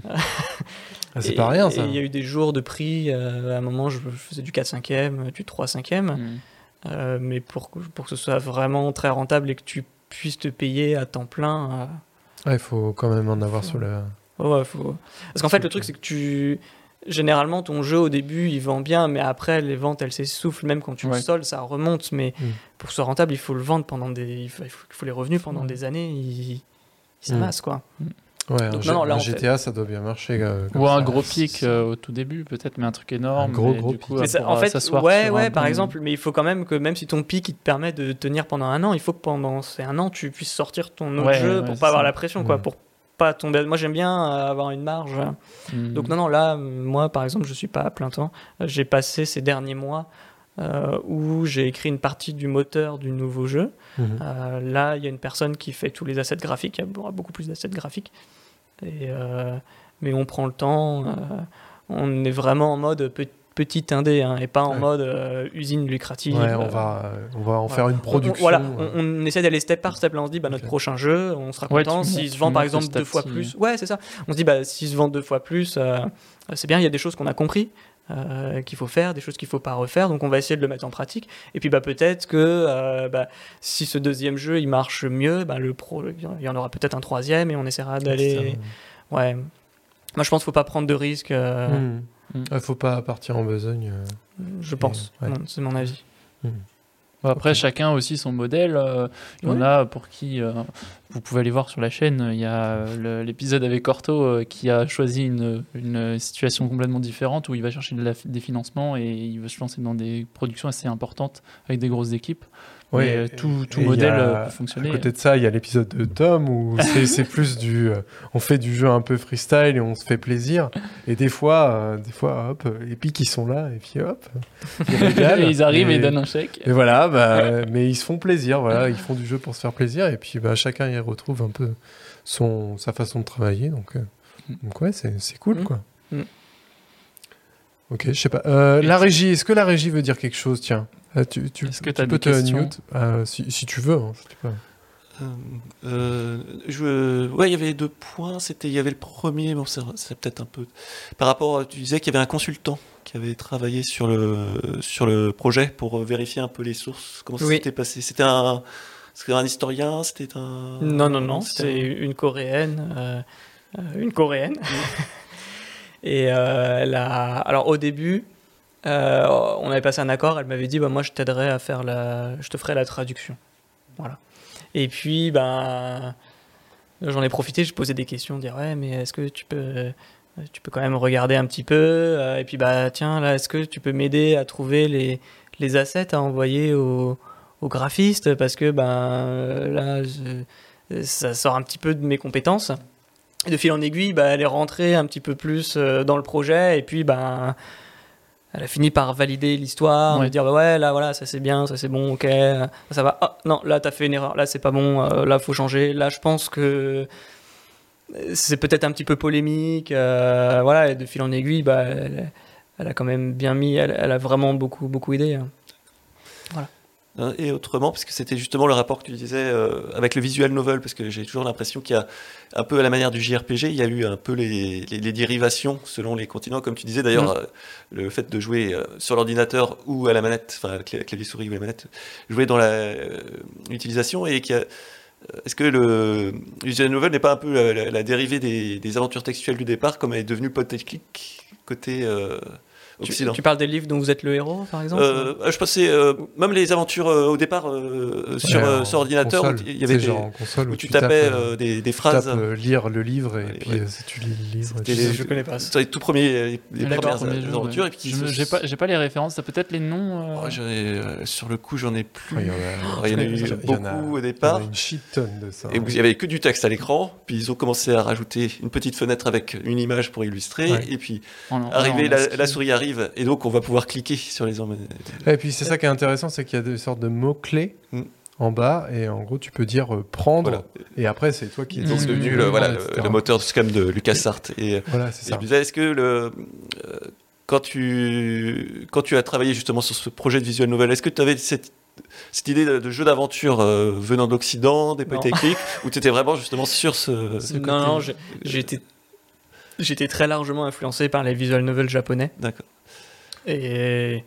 Ah, c'est Et- pas rien, et ça. il y a eu des jours de prix. euh, à un moment, je, je faisais du quatre cinquième, du trois cinquième. Mm. Euh, mais pour, que- pour que ce soit vraiment très rentable et que tu puisses te payer à temps plein... euh, Ouais, il faut quand même en avoir sur le... Ouais, faut... Parce qu'en fait, le truc, c'est que tu. Généralement, ton jeu au début, il vend bien, mais après, les ventes, elles s'essoufflent. Même quand tu Ouais. le soldes, ça remonte. Mais Mm. pour que ce soit rentable, il faut le vendre pendant des. Il faut, il faut- il faut les revenus pendant Mm. des années. Ils, ils Mm. s'amassent, quoi. Ouais, un, Donc, G- non, non, là, un on G T A, ça doit bien marcher. euh, comme Ou un ça. gros pic euh, au tout début, peut-être, mais un truc énorme. Un gros, mais gros du coup, pic. Mais ça- pour, en euh, fait, s'asseoir ouais, sur ouais, un par bon- exemple, mais il faut quand même que même si ton pic il te permet de tenir pendant un an, il faut que pendant ces un an, tu puisses sortir ton autre Ouais, jeu ouais, pour c'est pas avoir ça. la pression, quoi, Mm. pour pas tomber. Moi, j'aime bien euh, avoir une marge. Mm. Donc non, non, là, moi, par exemple, je suis pas à plein temps. Euh, J'ai passé ces derniers mois euh, où j'ai écrit une partie du moteur du nouveau jeu. Mhm. Euh, là, il y a une personne qui fait tous les assets graphiques. Il y aura beaucoup plus d'assets graphiques. Et, euh, mais on prend le temps. euh, on est vraiment en mode pe- petit indé, hein, et pas en Ouais. mode euh, usine lucrative. Ouais, on Euh, va, euh, on va en voilà. faire une on- on- production. voilà, euh. on, on essaie d'aller step par step. Là, on se dit, bah, notre Ok. prochain jeu, on sera Ouais, content tu s'il montes- se tu vend par montes exemple petit à deux fois petit. plus. Ouais, c'est ça. On se dit, bah, s'il se vend deux fois plus, euh, c'est bien, il y a des choses qu'on a compris. euh, qu'il faut faire, des choses qu'il faut pas refaire, donc on va essayer de le mettre en pratique. Et puis bah, peut-être que euh, bah, si ce deuxième jeu il marche mieux, bah, le pro, il y en aura peut-être un troisième et on essaiera d'aller. Ouais. Moi je pense qu'il faut pas prendre de risques, euh, Mhm. Mm. Ouais, faut pas partir en besogne. euh. je pense. ouais. Non, c'est mon avis. Bon, après, Ok. chacun a aussi son modèle. euh, Il y en Oui. a pour qui, euh, vous pouvez aller voir sur la chaîne, il y a euh, le- l'épisode avec Orto euh, qui a choisi une, une situation complètement différente où il va chercher de la- des financements et il veut se lancer dans des productions assez importantes avec des grosses équipes. Oui, mais, euh, tout, tout et modèle il y a- peut fonctionner. À côté de ça, il y a l'épisode de Tom où c'est, c'est plus du, euh, on fait du jeu un peu freestyle et on se fait plaisir. Et des fois, euh, des fois, hop, Epic ils sont là et puis hop, ils régalent. Et ils arrivent et et, ils donnent un chèque. et voilà, bah, mais ils se font plaisir. Voilà, ils font du jeu pour se faire plaisir et puis bah, chacun y retrouve un peu son, sa façon de travailler. Donc, euh, donc ouais, c'est, c'est cool Mm. quoi. Mm. Ok, je sais pas. Euh, la régie, est-ce que la régie veut dire quelque chose? Tiens, Euh, tu, tu, Est-ce que tu t'as peux des te questions mute euh, si, si tu veux. Hein, je sais pas. Euh, euh, je, ouais, il y avait deux points. C'était, il y avait le premier. Bon, c'est, c'est peut-être un peu par rapport. Tu disais qu'il y avait un consultant qui avait travaillé sur le sur le projet pour vérifier un peu les sources. Comment ça Oui. s'était passé? C'était un, c'était un historien. C'était un. Non, non, non, c'était c'est un- une coréenne. euh, euh, une coréenne. Et euh, elle a... Alors au début, euh, on avait passé un accord, elle m'avait dit bah, moi je t'aiderai à faire la. Je te ferai la traduction. Voilà. Et puis, ben. J'en ai profité, je posais des questions, dire ouais, mais est-ce que tu peux. Tu peux quand même regarder un petit peu. euh, Et puis, bah tiens, là, est-ce que tu peux m'aider à trouver les, les assets à envoyer au, au graphiste? Parce que, ben euh, là, je- ça sort un petit peu de mes compétences. Et de fil en aiguille, bah, elle est rentrée un petit peu plus euh, dans le projet. Et puis, ben, elle a fini par valider l'histoire, Ouais. me dire bah ouais, là, voilà, ça c'est bien, ça c'est bon, ok, ça va. Ah, non, là, t'as fait une erreur, là, c'est pas bon, euh, là, faut changer. Là, je pense que c'est peut-être un petit peu polémique. euh, voilà, et de fil en aiguille, bah, elle, elle a quand même bien mis, elle, elle a vraiment beaucoup, beaucoup aidé. hein. Hein, et autrement, parce que c'était justement le rapport que tu disais euh, avec le visual novel, parce que j'ai toujours l'impression qu'il y a un peu à la manière du J R P G, il y a eu un peu les, les, les dérivations selon les continents, comme tu disais d'ailleurs, Mm. euh, le fait de jouer euh, sur l'ordinateur ou à la manette, enfin cla- clavier souris ou la manette, jouer dans la, euh, l'utilisation, et qu'il y a, euh, est-ce que le visual novel n'est pas un peu la, la- la dérivée des, des aventures textuelles du départ, comme elle est devenue point and click côté euh, Tu, occident? tu parles des livres dont vous êtes le héros, par exemple Euh, je pensais euh, même les aventures euh, au départ euh, sur, Ouais, euh, en sur ordinateur console. où il y avait C'est des, genre en console où, où tu, tu tapais tapes, euh, des, des tu phrases. tapes, euh, lire le livre et Ouais, puis ouais. euh, si tu lis le livre, C'était tu les- sais- Je connais pas. C'était les tout premiers, les, les D'accord, premières premier euh, jeu, aventures ouais. et puis Je me- J'ai pas, j'ai pas les références, t'as peut-être les noms. euh, Oh, j'en ai, euh, sur le coup, j'en ai plus. Ouais, il y en a- Il y en a eu il y en a- beaucoup il au y en départ. a une shit tonne de ça. Et il y avait que du texte à l'écran, puis ils ont commencé à rajouter une petite fenêtre avec une image pour illustrer, Ouais. et puis en- en- arrivé, en la, ASCII. la souris arrive, et donc on va pouvoir cliquer sur les emmener. Et puis c'est ça qui est intéressant, c'est qu'il y a des sortes de mots-clés Mm. en bas, et en gros tu peux dire euh, prendre, Voilà. et après c'est toi qui Mm. Donc décides c'est devenu de le, prendre, voilà, le, et cetera. le moteur de scam de LucasArts. Et, Voilà, c'est Et ça. je me disais, est-ce que le, euh, quand, tu, quand tu as travaillé justement sur ce projet de visual novel, est-ce que tu avais cette, cette idée de, de jeu d'aventure euh, venant de l'Occident, des point Non. and click, ou tu étais vraiment justement sur ce. Ce Non, côté- non, j'ai j'ai été, j'ai été très largement influencé par les visual novels japonais. D'accord. Et,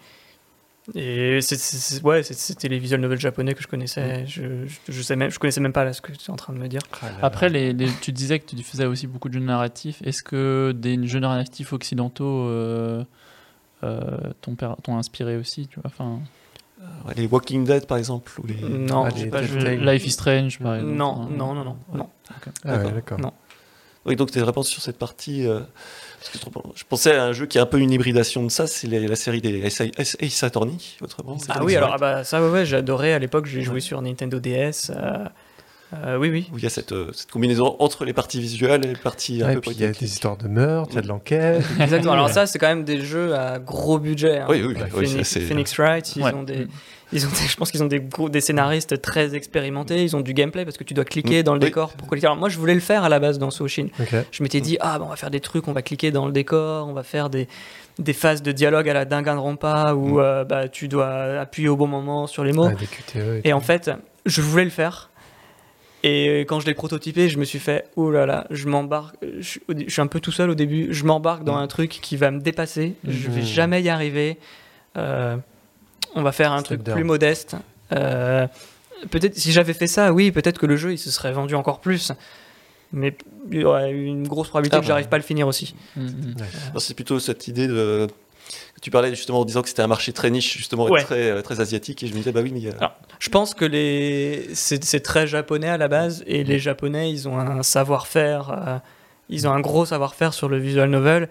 et c'est- c'est- c'est- ouais, c'est- c'était les visual novels japonais que je connaissais. Je, je, je sais même, je connaissais même pas là, ce que tu es en train de me dire. Ah là là. Après, les, les- tu disais que tu faisais aussi beaucoup de jeux narratifs. Est-ce que des jeux narratifs occidentaux euh, euh, t'ont, per- t'ont inspiré aussi tu vois enfin, Ouais, les Walking Dead par exemple, ou les. Non, Ah, j'ai les pas joué. Telltale. Life is Strange, par exemple. Non, Enfin, non, non, non, non. Ah ouais, D'accord. d'accord. Non. Oui, donc tu es vraiment sur cette partie. euh, parce que je- je pensais à un jeu qui est un peu une hybridation de ça, c'est la, la série des Ace Ace- Ace Attorney, autrement. Ah oui, alors ah bah, ça, ouais, ouais, j'ai adoré. À l'époque, j'ai joué sur Nintendo D S. euh, euh, oui, oui. Où il y a cette, euh, cette combinaison entre les parties visuelles et les parties un Ouais, peu et puis point il y a and des click. histoires de meurtre, il y a de l'enquête. Exactement. Alors ça, c'est quand même des jeux à gros budget. hein. Oui, oui, bah, oui, Phoenix, ça, c'est- Phoenix Wright, ils Ouais. ont des, ils ont des- je pense qu'ils ont des, gros, des scénaristes très expérimentés. Ils ont du gameplay parce que tu dois cliquer Mm. dans le Oui. décor pour cliquer. Alors moi, je voulais le faire à la base dans Soushin. Ok. Je m'étais dit, ah, bah, on va faire des trucs, on va cliquer dans le décor, on va faire des, des phases de dialogue à la Danganronpa où Mm. euh, bah, tu dois appuyer au bon moment sur les mots. Ah, des Q T E Et tout. en fait, je voulais le faire. Et quand je l'ai prototypé, je me suis fait, oh là là, je m'embarque, je, suis- au dé- je suis un peu tout seul au début, je m'embarque dans Mm. un truc qui va me dépasser, je vais Mm. jamais y arriver. Euh, on va faire un Step truc down. plus modeste. Euh, peut-être si j'avais fait ça, oui, peut-être que le jeu il se serait vendu encore plus. Mais il y aurait eu une grosse probabilité Ah que bah. j'arrive pas à le finir aussi. Mm, mm. Ouais. Non, c'est plutôt cette idée de. Tu parlais justement en disant que c'était un marché très niche, justement, et Ouais. très, euh, très asiatique, et je me disais, bah oui, mais il y a. Alors, je pense que les... c'est, c'est très japonais à la base, et les japonais, ils ont un savoir-faire, euh, ils ont un gros savoir-faire sur le visual novel, Mm.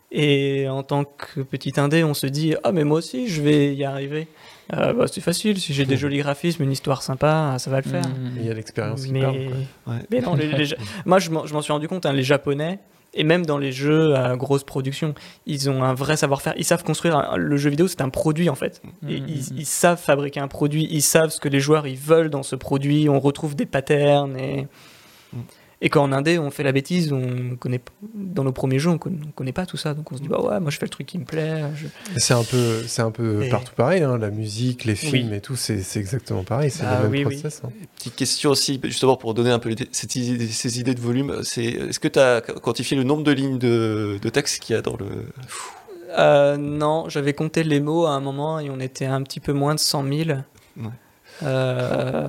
Et en tant que petit indé, on se dit ah mais moi aussi je vais y arriver. Euh, bah, c'est facile, si j'ai des jolis graphismes, une histoire sympa, ça va le faire. Mmh. Il y a l'expérience qui Mais, parle. quoi. Ouais. mais non, les, les, Ja- moi je m'en je m'en suis rendu compte, hein, les Japonais, et même dans les jeux à grosse production, ils ont un vrai savoir-faire. Ils savent construire. un- le jeu vidéo, c'est un produit en fait. Et Mmh. ils, ils savent fabriquer un produit, ils savent ce que les joueurs ils veulent dans ce produit. On retrouve des patterns et. Mm. Et quand en indé, on fait la bêtise, on connaît dans nos premiers jeux, on connaît, on connaît pas tout ça, donc on se dit bah ouais, moi je fais le truc qui me plaît. je- Et C'est un peu, c'est un peu Et- partout pareil, hein, la musique, les films Oui. et tout, c'est c'est exactement pareil, c'est Ah, le même oui, oui. process. hein. Petite question aussi, justement pour donner un peu les- cette idée- ces idées de volume, c'est est-ce que tu as quantifié le nombre de lignes de, de texte qu'il y a dans le. Euh, non, j'avais compté les mots à un moment et on était à un petit peu moins de cent mille. Ouais. Euh,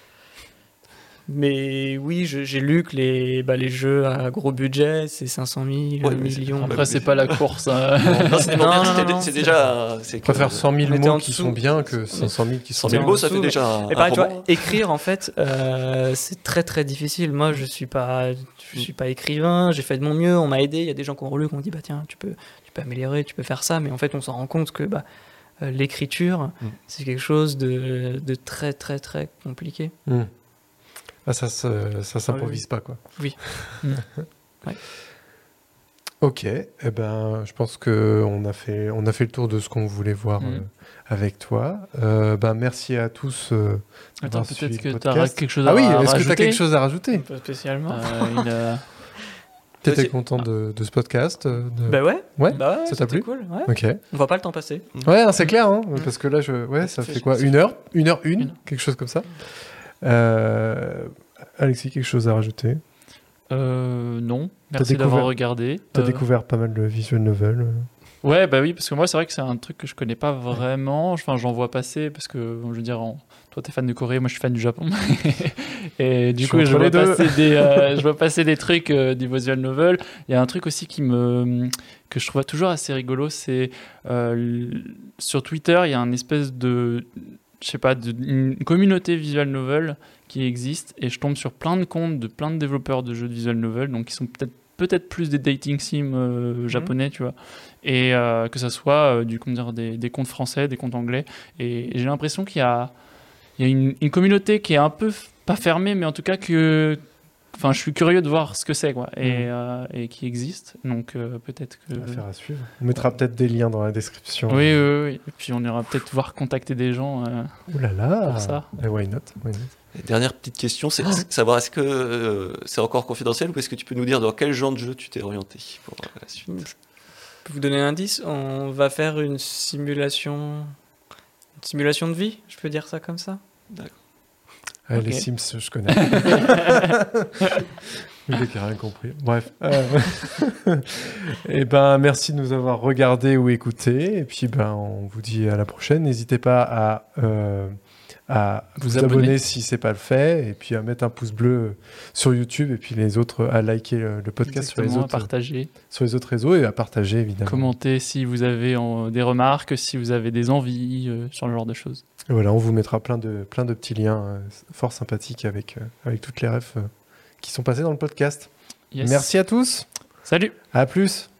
mais oui, je- j'ai lu que les, bah, les jeux à gros budget, c'est cinq cent mille, Ouais, mais c'est- millions. Après, c'est pas la course. hein. Non, c'est Non, non, non, c'est- non, c'est c'est- déjà. c'est Je que- préfère cent mille on était mots en qui dessous. sont bien que cinq cent mille qui sont cent mille bien. mots, ça fait dessous, déjà un, Et un pareil, tu roman. vois, écrire en fait, euh, c'est très très difficile. Moi, je suis pas, je suis pas écrivain. J'ai fait de mon mieux. On m'a aidé. Il y a des gens qui ont relu, qui ont dit bah tiens, tu peux, tu peux améliorer, tu peux faire ça. Mais en fait, on s'en rend compte que bah, euh, l'écriture, Mm. c'est quelque chose de, de très très très compliqué. Hmm. Ah, ça, ça, ça s'improvise pas, quoi. Oui. Hmm. Ouais. Ok, eh ben, je pense qu'on a fait, on a fait le tour de ce qu'on voulait voir Hmm. euh, avec toi. Euh, ben, merci à tous. euh, Attends, d'avoir suivi peut-être le que tu as podcast. quelque chose à Ah oui, rajouter. est-ce que tu as quelque chose à rajouter Pas spécialement. Euh, il a- Tu étais Vas-y. content de, de ce podcast euh, de- Bah ouais. Ouais, Bah ouais, ça t'a c'était plu cool. Ouais. Ok. On voit pas le temps passer. Ouais, hein, c'est clair, hein, parce que là, je... ouais, ça fait- fait quoi Une heure Une heure une, Une heure. quelque chose comme ça. Euh, Alexis, quelque chose à rajouter Euh, non, merci découvert- d'avoir regardé. T'as Euh, découvert pas mal de visual novels. euh. Ouais, bah oui, parce que moi, c'est vrai que c'est un truc que je connais pas vraiment. Enfin, j'en vois passer parce que, je veux dire, en- toi, t'es fan de Corée, moi, je suis fan du Japon. Et du Je coup, suis je entre vois, les deux. passer des, euh, je vois passer des trucs euh, du visual novel. Il y a un truc aussi qui me, que je trouve toujours assez rigolo, c'est euh, l- sur Twitter, il y a un espèce de, je sais pas, de, une communauté visual novel qui existe et je tombe sur plein de comptes de plein de développeurs de jeux de visual novel, donc qui sont peut-être peut-être plus des dating sims euh, japonais, tu vois, et euh, que ça soit euh, du, comment dire, des, des comptes français, des comptes anglais, et j'ai l'impression qu'il y a, il y a une, une communauté qui est un peu, f- pas fermée, mais en tout cas que, enfin, je suis curieux de voir ce que c'est, quoi, et, Mhm. euh, et qui existe, donc euh, peut-être que... Affaire à suivre. On mettra peut-être des liens dans la description. Oui, oui, oui, et puis on ira peut-être voir contacter des gens euh, Ouh là là. pour ça. Eh, why not, why not. Et dernière petite question, c'est c'est savoir est-ce que euh, c'est encore confidentiel ou est-ce que tu peux nous dire dans quel genre de jeu tu t'es orienté pour euh, la suite? Je peux vous donner un indice. On va faire une simulation, une simulation de vie. Je peux dire ça comme ça. Ah, Ok. Les Sims, je connais. Le mec a rien compris. Bref. Et ben, merci de nous avoir regardé ou écouté. Et puis, ben, on vous dit à la prochaine. N'hésitez pas à, euh, à Vous vous, abonner. abonner si c'est pas le fait. Et puis à mettre un pouce bleu sur YouTube. Et puis les autres, à liker le, le podcast sur les, Exactement, à autres, partager, sur les autres réseaux et à partager, évidemment. commenter si vous avez en- des remarques, si vous avez des envies, euh, sur le genre de choses. Et voilà, on vous mettra plein de, plein de petits liens euh, fort sympathiques avec, euh, avec toutes les refs euh, qui sont passées dans le podcast. Yes. Merci à tous. Salut. À plus.